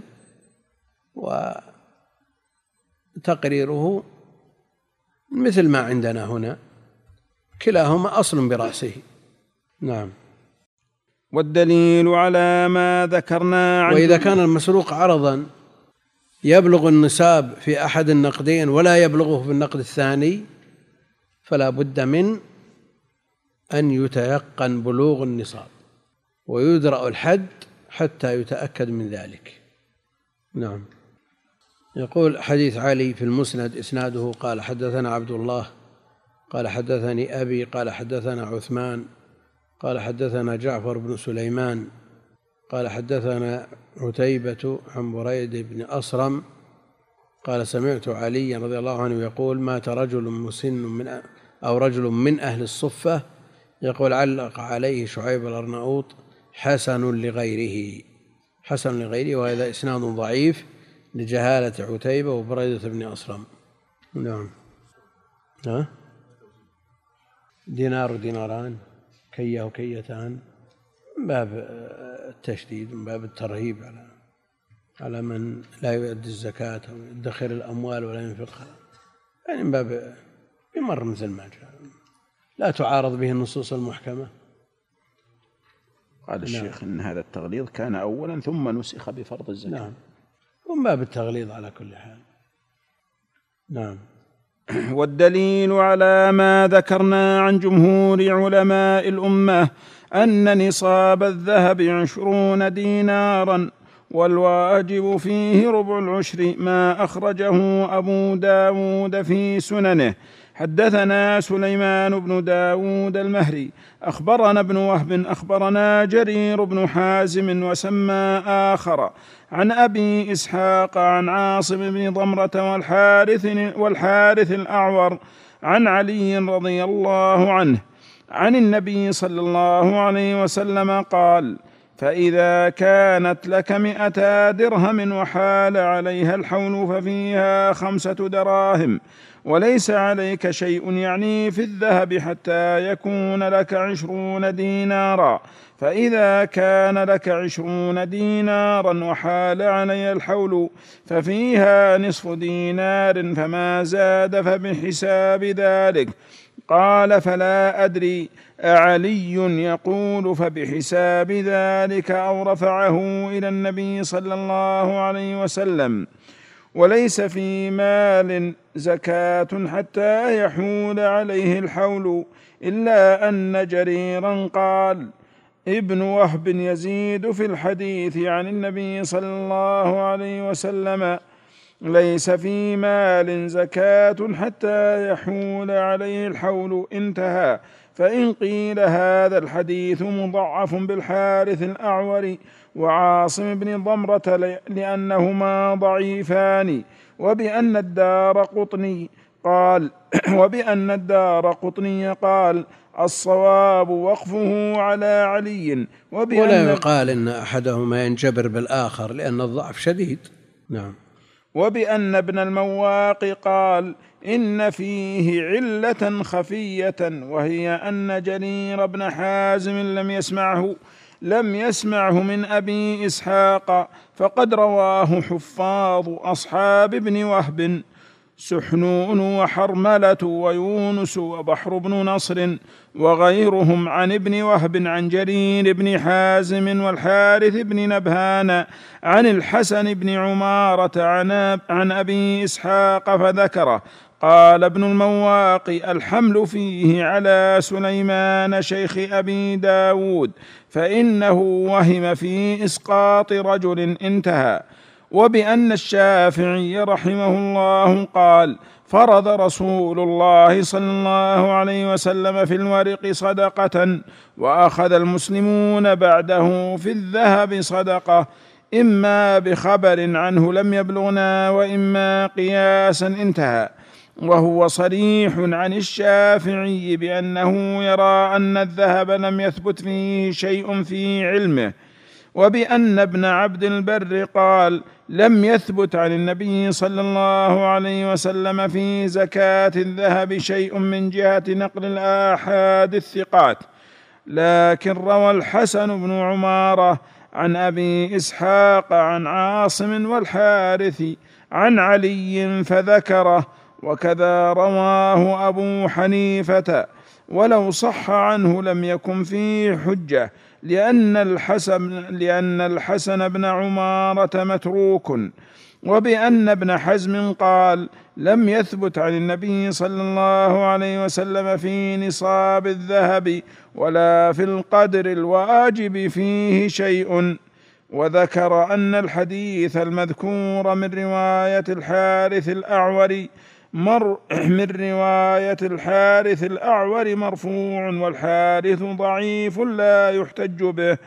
وتقريره مثل ما عندنا هنا، كلاهما أصل برأسه. نعم. والدليل على ما ذكرنا عن وإذا كان المسروق عرضا يبلغ النصاب في أحد النقدين ولا يبلغه في النقد الثاني، فلا بد من أن يتيقن بلوغ النصاب ويدرأ الحد حتى يتأكد من ذلك. نعم. يقول حديث علي في المسند إسناده قال حدثنا عبد الله قال حدثني أبي قال حدثنا عثمان قال حدثنا جعفر بن سليمان قال حدثنا عتيبة عن بريد بن أصرم قال سمعت علي رضي الله عنه يقول مات رجل مسن من أو رجل من أهل الصفة يقول علق عليه شعيب الأرناؤوط حسن لغيره، حسن لغيره، وهذا إسناد ضعيف لجهالة عتيبة وبريدة بن أصرم. نعم. ها؟ دينار وديناران، كية وكيتان، من باب التشديد، من باب الترهيب على على من لا يؤدي الزكاة أو يدخر الأموال ولا ينفقها، يعني من باب يمر مثل ما جاء، لا تعارض به النصوص المحكمة. قال الشيخ نعم. إن هذا التغليظ كان أولا ثم نسخ بفرض الزكاة. نعم، ومن باب التغليظ على كل حال. نعم. والدليل على ما ذكرنا عن جمهور علماء الأمة أن نصاب الذهب عشرون دينارا، والواجب فيه ربع العشر، ما أخرجه أبو داود في سننه. حدثنا سليمان بن داود المهري أخبرنا ابن وهب أخبرنا جرير بن حازم وسمى آخر عن أبي إسحاق عن عاصم بن ضمرة والحارث, والحارث الأعور عن علي رضي الله عنه عن النبي صلى الله عليه وسلم قال: فإذا كانت لك مئتا درهم وحال عليها الحول ففيها خمسة دراهم، وليس عليك شيء يعني في الذهب حتى يكون لك عشرون دينارا، فإذا كان لك عشرون دينارا وحال عليها الحول ففيها نصف دينار، فما زاد فبحساب ذلك. قال: فلا أدري أعلي يقول فبحساب ذلك أو رفعه إلى النبي صلى الله عليه وسلم. وليس في مال زكاة حتى يحول عليه الحول، إلا أن جريرا قال: ابن وهب يزيد في الحديث عن النبي صلى الله عليه وسلم: ليس في مال زكاة حتى يحول عليه الحول، انتهى. فإن قيل هذا الحديث مضعف بالحارث الأعور وعاصم بن ضمرة لأنهما ضعيفان، وبأن الدار قطني قال وبأن الدار قطني قال الصواب وقفه على علي، ولا يقال إن أحدهما ينجبر بالآخر لأن الضعف شديد. نعم. وبأن ابن المواق قال إن فيه علة خفية، وهي أن جرير بن حازم لم يسمعه لم يسمعه من أبي إسحاق، فقد رواه حفاظ أصحاب ابن وهب سحنون وحرملة ويونس وبحر بن نصر وغيرهم عن ابن وهب عن جرير بن حازم والحارث بن نبهان عن الحسن بن عمارة عن أبي إسحاق فذكره. قال ابن المواق: الحمل فيه على سليمان شيخ أبي داود، فإنه وهم في إسقاط رجل، انتهى. وبأن الشافعي رحمه الله قال: فرض رسول الله صلى الله عليه وسلم في الورق صدقة، وأخذ المسلمون بعده في الذهب صدقة، إما بخبر عنه لم يبلغنا وإما قياسا، انتهى. وهو صريح عن الشافعي بأنه يرى أن الذهب لم يثبت فيه شيء في علمه. وبأن ابن عبد البر قال: لم يثبت عن النبي صلى الله عليه وسلم في زكاة الذهب شيء من جهة نقل الآحاد الثقات، لكن روى الحسن بن عمارة عن أبي إسحاق عن عاصم والحارث عن علي فذكره، وكذا رواه أبو حنيفة، ولو صح عنه لم يكن فيه حجة، لأن الحسن, لأن الحسن بن عمارة متروك. وبأن ابن حزم قال: لم يثبت عن النبي صلى الله عليه وسلم في نصاب الذهب ولا في القدر الواجب فيه شيء. وذكر أن الحديث المذكور من رواية الحارث الأعور مر من رواية الحارث الأعور مرفوع، والحارث ضعيف لا يحتج به،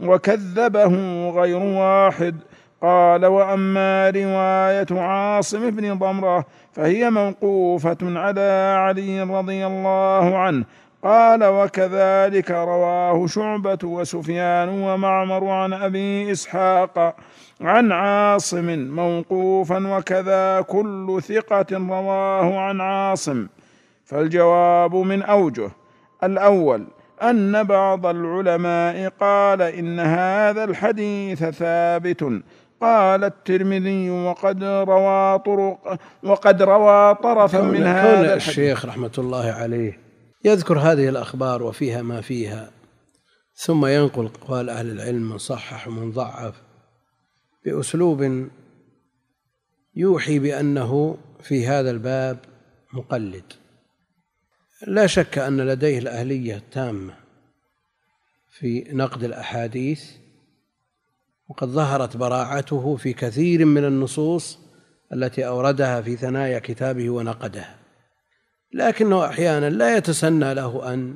وكذبه غير واحد. قال: وأما رواية عاصم بن ضمرة فهي موقوفة على علي رضي الله عنه. قال: وكذلك رواه شعبة وسفيان ومعمر عن أبي إسحاق عن عاصم موقوفا، وكذا كل ثقة رواه عن عاصم. فالجواب من أوجه: الأول أن بعض العلماء قال إن هذا الحديث ثابت. قال الترمذي وقد روى طرق وقد روى طرفا من هذا الحديث. الشيخ رحمة الله عليه يذكر هذه الأخبار وفيها ما فيها، ثم ينقل أقوال أهل العلم من صحح ومن ضعف بأسلوب يوحي بأنه في هذا الباب مقلد. لا شك أن لديه الأهلية التامة في نقد الأحاديث، وقد ظهرت براعته في كثير من النصوص التي أوردها في ثنايا كتابه ونقدها، لكنه أحيانا لا يتسنى له أن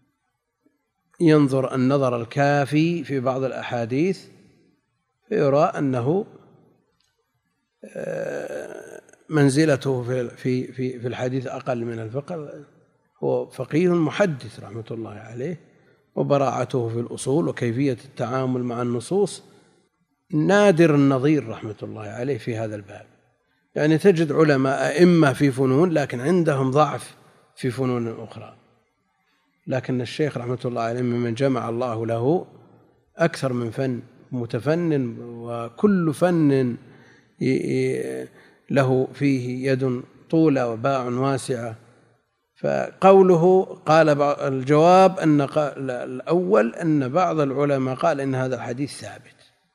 ينظر النظر الكافي في بعض الأحاديث فيرى أنه منزلته في في في الحديث أقل من الفقه. هو فقيه محدث رحمة الله عليه، وبراعته في الأصول وكيفية التعامل مع النصوص نادر النظير رحمة الله عليه في هذا الباب. يعني تجد علماء أئمة في فنون لكن عندهم ضعف في فنون أخرى، لكن الشيخ رحمة الله عليه ممن جمع الله له أكثر من فن، متفنن، وكل فن له فيه يد طولة وباع واسعة. فقوله قال الجواب أن الأول أن بعض العلماء قال إن هذا الحديث ثابت،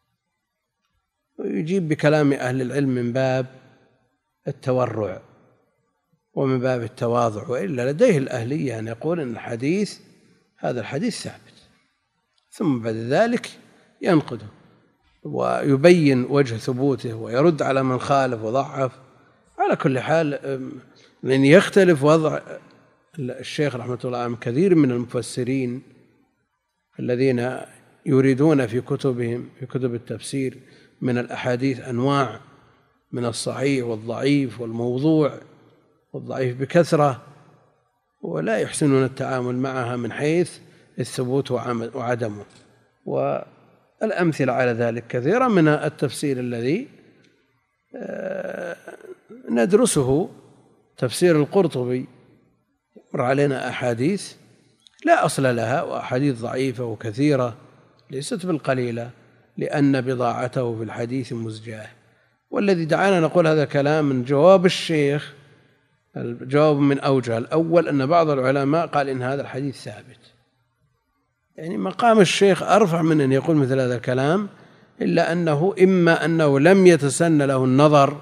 ويجيب بكلام أهل العلم من باب التورع ومن باب التواضع، وإلا لديه الأهلية أن يقول إن الحديث هذا الحديث ثابت، ثم بعد ذلك ينقده ويبين وجه ثبوته ويرد على من خالف وضعف. على كل حال لأن يختلف وضع الشيخ رحمة الله عليه كثير من المفسرين الذين يريدون في كتبهم في كتب التفسير من الأحاديث أنواع من الصحيح والضعيف والموضوع والضعيف بكثرة، ولا يحسنون التعامل معها من حيث الثبوت وعدمه. والأمثلة على ذلك كثيرة، من التفسير الذي ندرسه تفسير القرطبي مر علينا أحاديث لا أصل لها، وأحاديث ضعيفة وكثيرة ليست بالقليلة، لأن بضاعته في الحديث مزجاة. والذي دعانا نقول هذا كلام من جواب الشيخ، الجواب من أوجه. الأول أن بعض العلماء قال إن هذا الحديث ثابت، يعني مقام الشيخ أرفع من أن يقول مثل هذا الكلام، إلا أنه إما أنه لم يتسن له النظر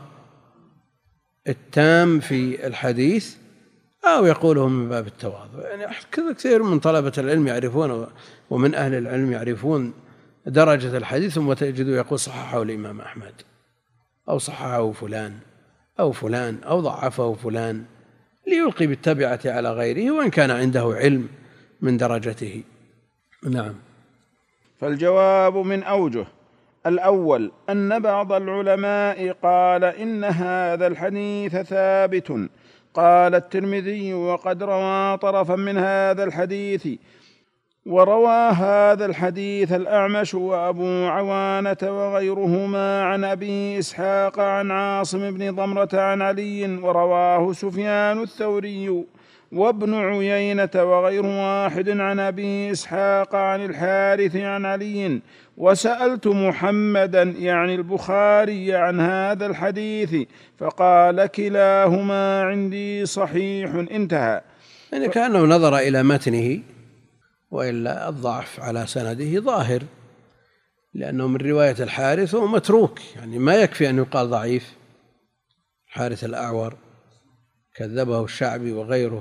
التام في الحديث، أو يقوله من باب التواضع. يعني كثير من طلبة العلم يعرفون ومن أهل العلم يعرفون درجة الحديث، ثم تجده يقول صححه الإمام أحمد أو صححه فلان أو فلان أو ضعفه فلان، ليلقي بالتبعة على غيره وإن كان عنده علم من درجته. نعم. فالجواب من أوجه: الأول أن بعض العلماء قال إن هذا الحديث ثابت. قال الترمذي وقد روى طرفا من هذا الحديث، وروى هذا الحديث الأعمش وأبو عوانة وغيرهما عن أبي إسحاق عن عاصم بن ضمرة عن علي، ورواه سفيان الثوري وابن عيينة وغير واحد عن أبي إسحاق عن الحارث عن علي. وسألت محمدا يعني البخاري عن هذا الحديث فقال كلاهما عندي صحيح. انتهى. يعني كأنه نظر إلى متنه، وإلا الضعف على سنده ظاهر، لأنه من رواية الحارث وهو متروك، يعني ما يكفي أن يقال ضعيف. الحارث الأعور كذبه الشعبي وغيره،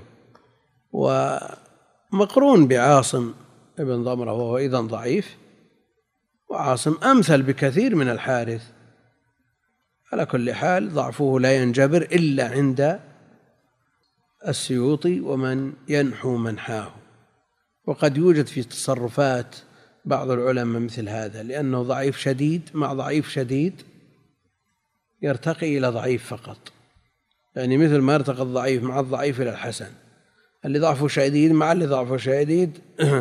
ومقرون بعاصم ابن ضمرة وهو أيضا ضعيف، وعاصم أمثل بكثير من الحارث. على كل حال ضعفه لا ينجبر إلا عند السيوطي ومن ينحو منحاه. وقد يوجد في تصرفات بعض العلماء مثل هذا، لأنه ضعيف شديد مع ضعيف شديد يرتقي إلى ضعيف فقط، يعني مثل ما ارتقى الضعيف مع الضعيف إلى الحسن، اللي ضعفه شديد مع اللي ضعفه شديد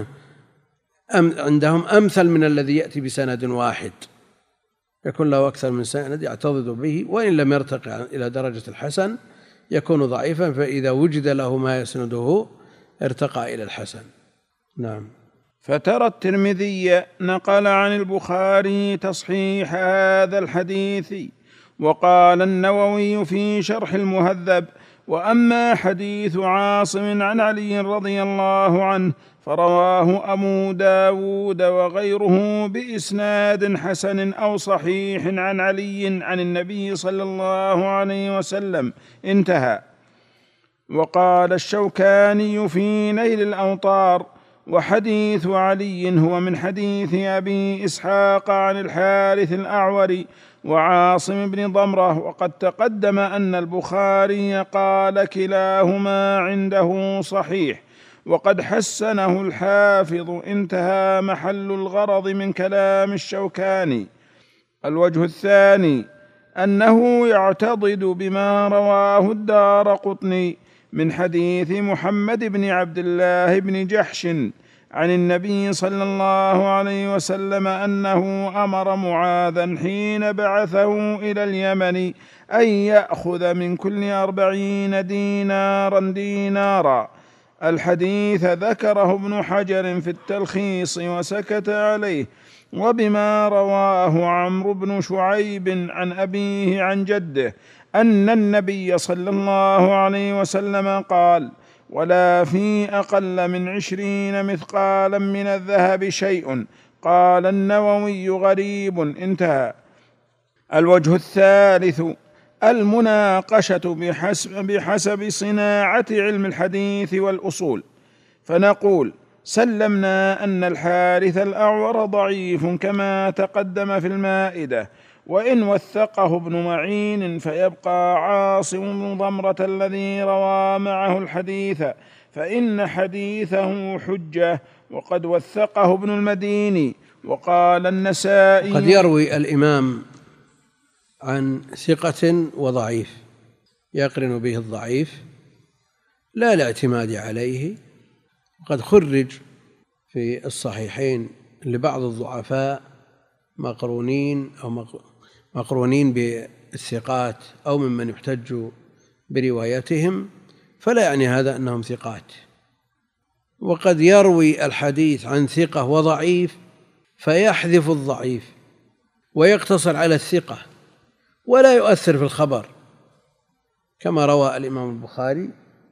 عندهم أمثل من الذي يأتي بسند واحد يكون له أكثر من سند يعتضد به، وإن لم يرتقي إلى درجة الحسن يكون ضعيفا، فإذا وجد له ما يسنده ارتقى إلى الحسن. نعم. فترى الترمذي نقل عن البخاري تصحيح هذا الحديث. وقال النووي في شرح المهذب: وأما حديث عاصم عن علي رضي الله عنه فرواه أبو داود وغيره بإسناد حسن أو صحيح عن علي عن النبي صلى الله عليه وسلم، انتهى. وقال الشوكاني في نيل الأوطار: وحديث علي هو من حديث أبي إسحاق عن الحارث الأعور وعاصم بن ضمرة، وقد تقدم أن البخاري قال كلاهما عنده صحيح، وقد حسنه الحافظ، انتهى محل الغرض من كلام الشوكاني. الوجه الثاني أنه يعتضد بما رواه الدارقطني من حديث محمد بن عبد الله بن جحش عن النبي صلى الله عليه وسلم أنه أمر معاذا حين بعثه إلى اليمن أن يأخذ من كل أربعين دينارا دينارا. الحديث ذكره ابن حجر في التلخيص وسكت عليه. وبما رواه عمرو بن شعيب عن أبيه عن جده أن النبي صلى الله عليه وسلم قال: ولا في أقل من عشرين مثقالا من الذهب شيء. قال النووي: غريب، انتهى. الوجه الثالث المناقشة بحسب, بحسب صناعة علم الحديث والأصول، فنقول: سلمنا أن الحارث الأعور ضعيف كما تقدم في المائدة، وإن وثقه ابن معين فيبقى عاصم بن ضمرة الذي روى معه الحديث، فإن حديثه حجة، وقد وثقه ابن المديني. وقال النسائي: قد يروي الإمام عن ثقة وضعيف يقرن به الضعيف لا الاعتماد عليه. وقد خرج في الصحيحين لبعض الضعفاء مقرونين أو مقرونين بالثقات أو ممن يحتج بروايتهم، فلا يعني هذا أنهم ثقات. وقد يروي الحديث عن ثقة وضعيف فيحذف الضعيف ويقتصر على الثقة ولا يؤثر في الخبر، كما روى الإمام البخاري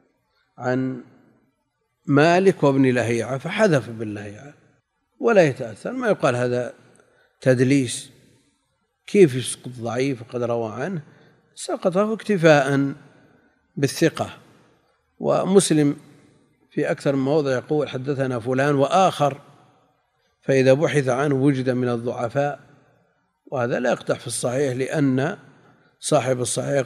عن مالك وابن لهيعة فحذف ابن لهيعة ولا يتأثر. ما يقال هذا تدليس، كيف يسقط ضعيف وقد روى عنه؟ سقطه اكتفاء بالثقة. ومسلم في أكثر من موضع يقول: حدثنا فلان وآخر، فإذا بحث عنه وجد من الضعفاء، وهذا لا يقدح في الصحيح، لأن صاحب الصحيح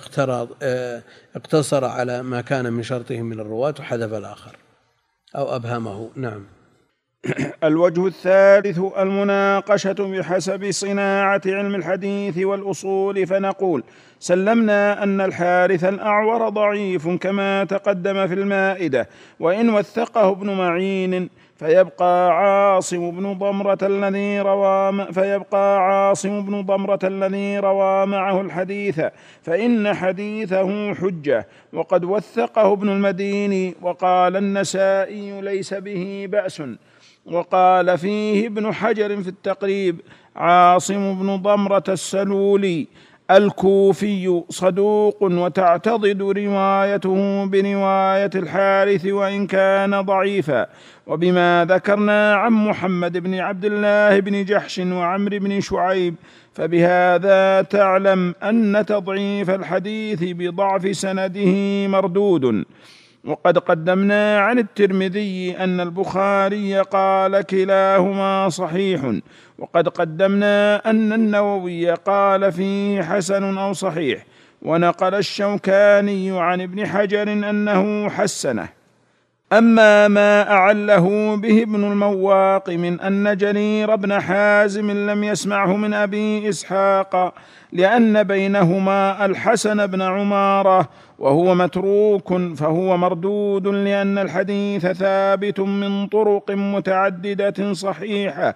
اقتصر على ما كان من شرطه من الرواة وحذف الآخر أو أبهمه. نعم. الوجه الثالث المناقشة بحسب صناعة علم الحديث والأصول، فنقول: سلمنا أن الحارث الأعور ضعيف كما تقدم في المائدة، وإن وثقه ابن معين فيبقى عاصم بن ضمرة الذي روى فيبقى عاصم بن ضمرة الذي روى معه الحديث، فإن حديثه حجة، وقد وثقه ابن المديني. وقال النسائي: ليس به بأس. وقال فيه ابن حجر في التقريب: عاصم بن ضمرة السلولي الكوفي صدوق، وتعتضد روايته برواية الحارث وإن كان ضعيفا. وبما ذكرنا عن محمد بن عبد الله بن جحش وعمر بن شعيب، فبهذا تعلم أن تضعيف الحديث بضعف سنده مردود. وقد قدمنا عن الترمذي أن البخاري قال كلاهما صحيح، وقد قدمنا أن النووي قال فيه حسن أو صحيح، ونقل الشوكاني عن ابن حجر أنه حسنه. أما ما أعله به ابن المواق من أن جرير بن حازم لم يسمعه من أبي إسحاق لأن بينهما الحسن بن عمارة وهو متروك، فهو مردود، لأن الحديث ثابت من طرق متعددة صحيحة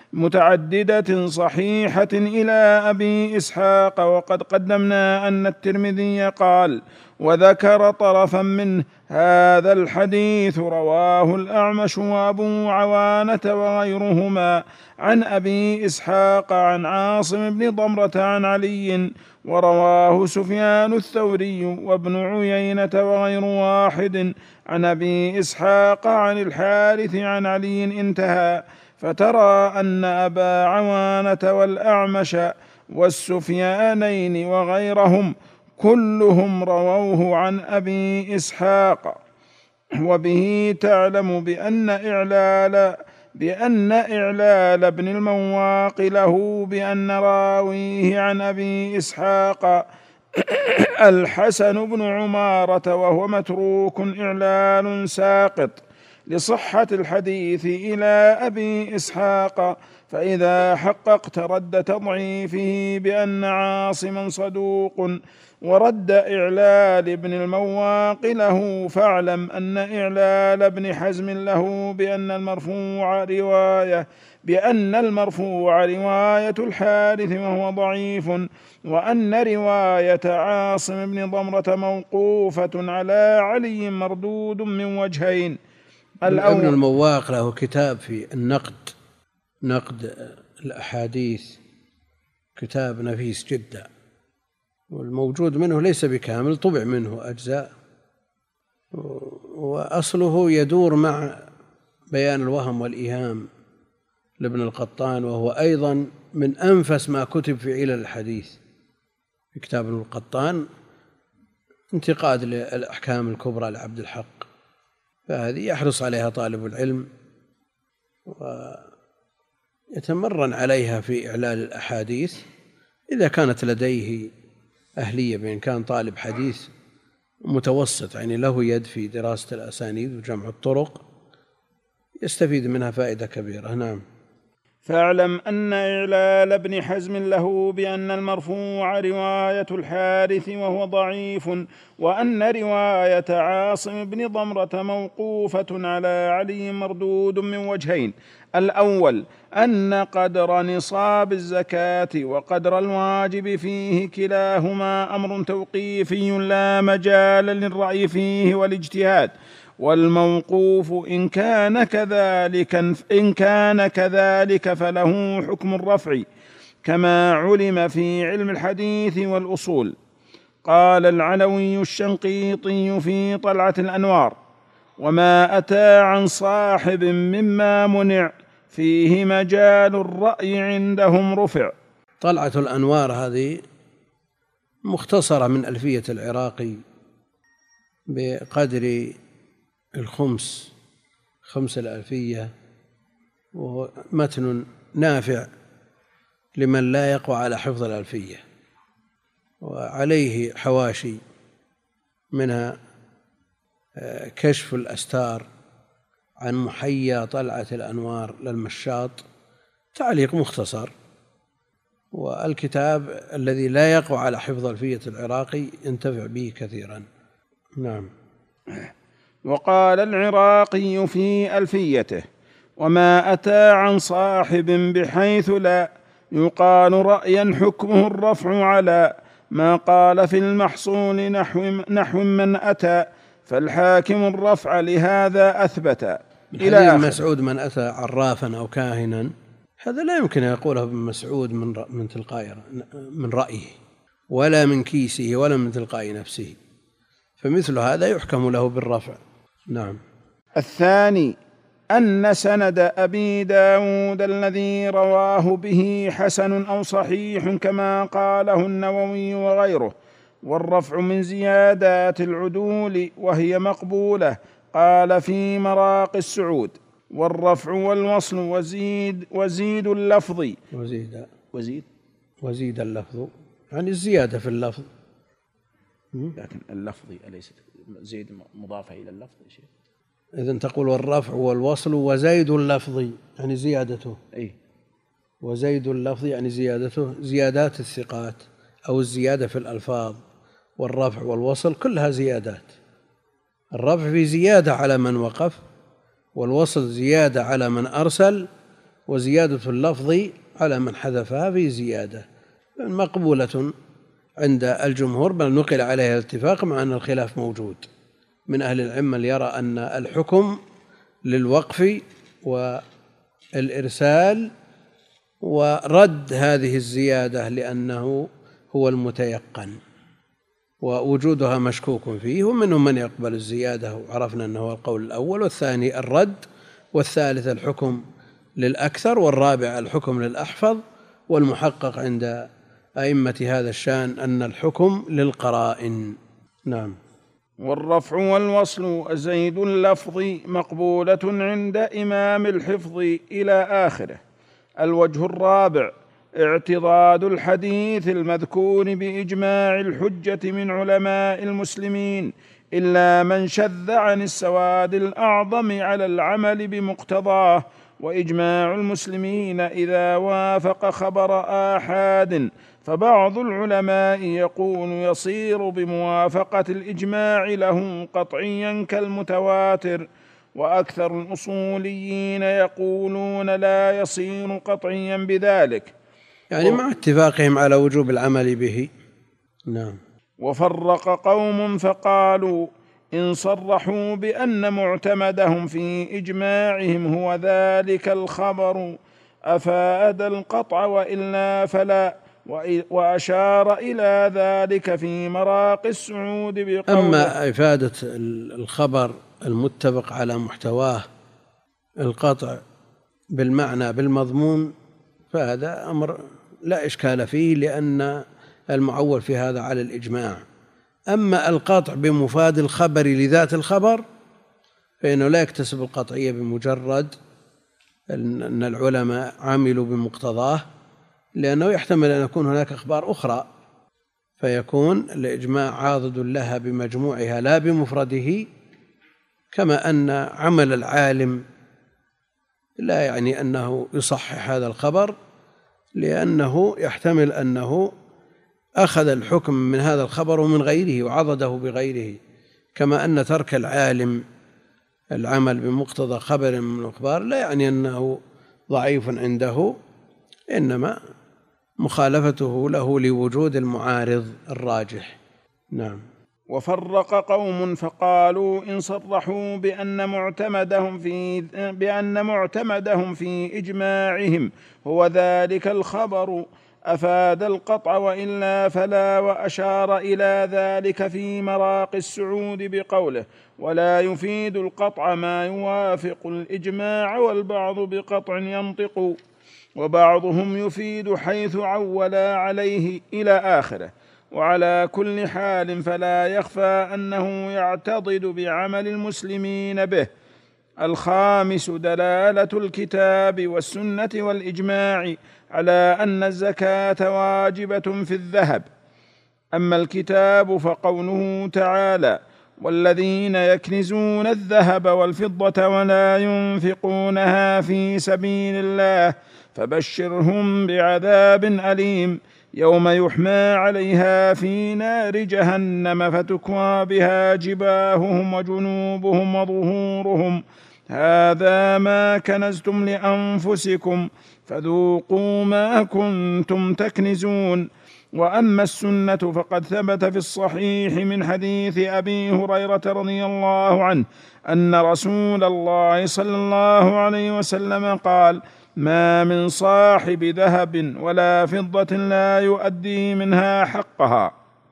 متعددة صحيحة إلى أبي إسحاق. وقد قدمنا أن الترمذي قال وذكر طرفا منه. هذا الحديث رواه الأعمش وأبو عوانة وغيرهما عن أبي إسحاق عن عاصم بن ضمرة عن علي، ورواه سفيان الثوري وابن عيينة وغير واحد عن أبي إسحاق عن الحارث عن علي انتهى. فترى أن أبا عوانة والأعمش والسفيانين وغيرهم كلهم رووه عن أبي إسحاق. وبه تعلم بأن إعلال بأن إعلال ابن المواق له بأن راويه عن أبي إسحاق الحسن بن عمارة وهو متروك إعلال ساقط لصحة الحديث إلى أبي إسحاق. فإذا حققت رد تضعيفه بأن عاصما صدوق ورد إعلال ابن المواق له، فاعلم أن إعلال ابن حزم له بأن المرفوع رواية بأن المرفوع رواية الحارث وهو ضعيف، وأن رواية عاصم بن ضمرة موقوفة على علي مردود من وجهين. ابن المواق له كتاب في النقد، نقد الأحاديث، كتاب نفيس جدا، والموجود منه ليس بكامل، طبع منه أجزاء، وأصله يدور مع بيان الوهم والإيهام لابن القطان، وهو أيضا من أنفس ما كتب في علل الحديث في كتاب ابن القطان، انتقاد للأحكام الكبرى لعبد الحق، فهذه يحرص عليها طالب العلم ويتمرن عليها في إعلال الأحاديث إذا كانت لديه أهلية، بإن كان طالب حديث متوسط يعني له يد في دراسة الأسانيد وجمع الطرق يستفيد منها فائدة كبيرة. نعم. فاعلم أن إعلال ابن حزم له بأن المرفوع رواية الحارث وهو ضعيف، وأن رواية عاصم بن ضمرة موقوفة على علي مردود من وجهين. الأول أن قدر نصاب الزكاة وقدر الواجب فيه كلاهما أمر توقيفي لا مجال للرأي فيه والاجتهاد، والموقوف إن كان كذلك إن كان كذلك فله حكم الرفع كما علم في علم الحديث والأصول. قال العلوي الشنقيطي في طلعة الأنوار: وما أتى عن صاحب مما منع فيه مجال الرأي عندهم رفع. طلعة الأنوار هذه مختصرة من ألفية العراقي بقدر الخمس خمس الألفية، وهو متن نافع لمن لا يقوى على حفظ الألفية، وعليه حواشي منها كشف الأستار عن محيا طلعة الأنوار للمشاط، تعليق مختصر. والكتاب الذي لا يقوى على حفظ ألفية العراقي ينتفع به كثيرا. نعم. وقال العراقي في ألفيته: وما أتى عن صاحب بحيث لا يقال رأيا حكمه الرفع على ما قال في المحصول نحو, نحو من أتى، فالحاكم الرفع لهذا أثبت. إلى ابن مسعود: من أتى عرافا أو كاهنا، هذا لا يمكن أن يقوله ابن مسعود من من تلقاء من رأيه ولا من كيسه ولا من تلقاء نفسه، فمثل هذا يحكم له بالرفع. نعم. الثاني أن سند أبي داود الذي رواه به حسن أو صحيح كما قاله النووي وغيره، والرفع من زيادات العدول وهي مقبولة. قال في مراقي السعود: والرفع والوصل وزيد وزيد اللفظ وزيد وزيد وزيد اللفظ يعني الزيادة في اللفظ، لكن اللفظ أليست زيد مضافة إلى اللفظ يا شيخ؟ إذن تقول والرفع والوصل وزيد اللفظ يعني زيادته، أي وزيد اللفظ يعني زيادته، زيادات الثقات أو الزيادة في الألفاظ، والرفع والوصل كلها زيادات. الرفع في زيادة على من وقف، والوصل زيادة على من أرسل، وزيادة اللفظ على من حذفها في زيادة مقبولة عند الجمهور، بل نقل عليها الاتفاق، مع أن الخلاف موجود من أهل العلم من يرى أن الحكم للوقف والإرسال ورد هذه الزيادة لأنه هو المتيقن ووجودها مشكوك فيه، ومنهم من يقبل الزيادة، وعرفنا أنه هو القول الأول، والثاني الرد، والثالث الحكم للأكثر، والرابع الحكم للأحفظ، والمحقق عند أئمة هذا الشأن أن الحكم للقرائن. نعم. والرفع والوصل زيد اللفظ مقبولة عند إمام الحفظ إلى آخره. الوجه الرابع اعتضاد الحديث المذكور بإجماع الحجة من علماء المسلمين إلا من شذ عن السواد الأعظم على العمل بمقتضاه، وإجماع المسلمين إذا وافق خبر آحاد فبعض العلماء يقول يصير بموافقة الإجماع له قطعيا كالمتواتر، وأكثر الأصوليين يقولون لا يصير قطعيا بذلك، يعني مع اتفاقهم على وجوب العمل به. نعم. وفرق قوم فقالوا إن صرحوا بأن معتمدهم في إجماعهم هو ذلك الخبر أفاد القطع وإلا فلا، وأشار إلى ذلك في مراقي السعود بقوله. أما إفادة الخبر المتفق على محتواه القطع بالمعنى بالمضمون فهذا أمر لا إشكال فيه، لأن المعول في هذا على الإجماع. أما القطع بمفاد الخبر لذات الخبر فإنه لا يكتسب القطعية بمجرد أن العلماء عملوا بمقتضاه، لأنه يحتمل أن يكون هناك أخبار أخرى فيكون الإجماع عاضد لها بمجموعها لا بمفرده، كما أن عمل العالم لا يعني أنه يصحح هذا الخبر، لأنه يحتمل أنه أخذ الحكم من هذا الخبر ومن غيره وعضده بغيره، كما أن ترك العالم العمل بمقتضى خبر من الأخبار لا يعني أنه ضعيف عنده، إنما مخالفته له لوجود المعارض الراجح. نعم. وفرق قوم فقالوا إن صرحوا بأن معتمدهم في بأن معتمدهم في إجماعهم هو ذلك الخبر أفاد القطع وإلا فلا، وأشار إلى ذلك في مراقي السعود بقوله ولا يفيد القطع ما يوافق الإجماع والبعض بقطع ينطق، وبعضهم يفيد حيث عولا عليه إلى آخره. وعلى كل حال فلا يخفى أنه يعتضد بعمل المسلمين به. الخامس دلالة الكتاب والسنة والإجماع على أن الزكاة واجبة في الذهب. أما الكتاب فقوله تعالى والذين يكنزون الذهب والفضة ولا ينفقونها في سبيل الله فبشرهم بعذاب أليم يوم يحمى عليها في نار جهنم فتكوى بها جباههم وجنوبهم وظهورهم هذا ما كنزتم لأنفسكم فذوقوا ما كنتم تكنزون. وأما السنة فقد ثبت في الصحيح من حديث أبي هريرة رضي الله عنه أن رسول الله صلى الله عليه وسلم قال ما من صاحب ذهب ولا فضة لا يؤدي منها حقها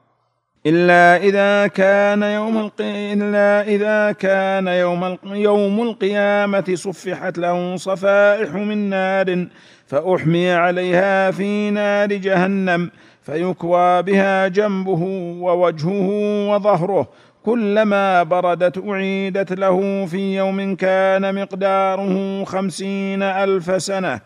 إلا إذا كان يوم الق... إلا إذا كان يوم ال... يوم القيامة صفحت له صفائح من نار فأحمي عليها في نار جهنم فيكوى بها جنبه ووجهه وظهره كلما بردت أعيدت له في يوم كان مقداره خمسين ألف سنة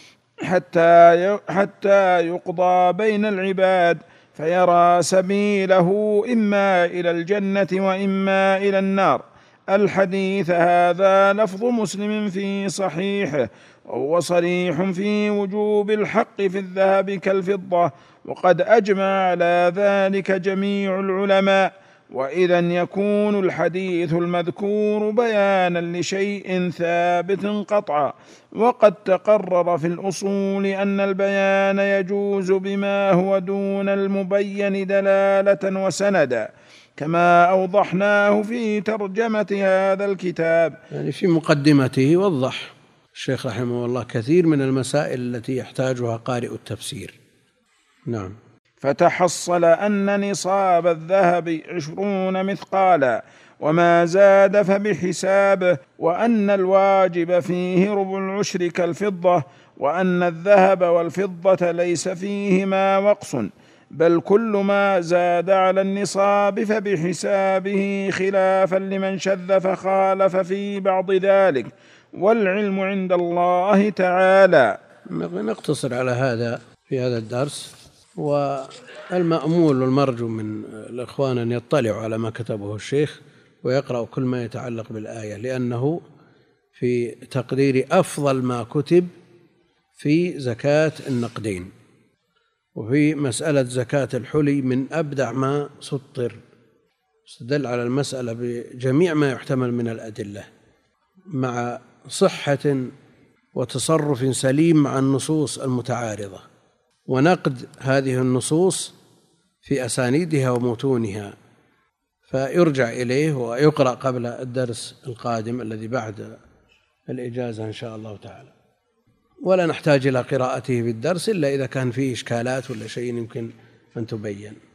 حتى حتى يقضى بين العباد فيرى سبيله إما إلى الجنة وإما إلى النار. الحديث هذا لفظ مسلم في صحيحه وهو صريح في وجوب الحق في الذهب كالفضة، وقد أجمع على ذلك جميع العلماء. وإذا يكون الحديث المذكور بيانا لشيء ثابت قطعا. وقد تقرر في الأصول أن البيان يجوز بما هو دون المبين دلالة وسندا، كما أوضحناه في ترجمة هذا الكتاب. يعني في مقدمته وضح الشيخ رحمه الله كثير من المسائل التي يحتاجها قارئ التفسير. نعم. فتحصل أن نصاب الذهب عشرون مثقالا وما زاد فبحسابه، وأن الواجب فيه ربع العشر كالفضة، وأن الذهب والفضة ليس فيهما وقص، بل كل ما زاد على النصاب فبحسابه، خلافا لمن شذ فخالف في بعض ذلك، والعلم عند الله تعالى. نقتصر على هذا في هذا الدرس، والمأمول والمرجو من الإخوان أن يطلعوا على ما كتبه الشيخ ويقرأوا كل ما يتعلق بالآية، لأنه في تقدير أفضل ما كتب في زكاة النقدين، وفي مسألة زكاة الحلي من أبدع ما سطر، استدل على المسألة بجميع ما يحتمل من الأدلة مع صحة وتصرف سليم مع النصوص المتعارضة، ونقد هذه النصوص في أسانيدها ومتونها، فيرجع إليه ويقرأ قبل الدرس القادم الذي بعد الإجازة إن شاء الله تعالى. ولا نحتاج إلى قراءته في الدرس إلا إذا كان فيه إشكالات ولا شيء يمكن أن تبين.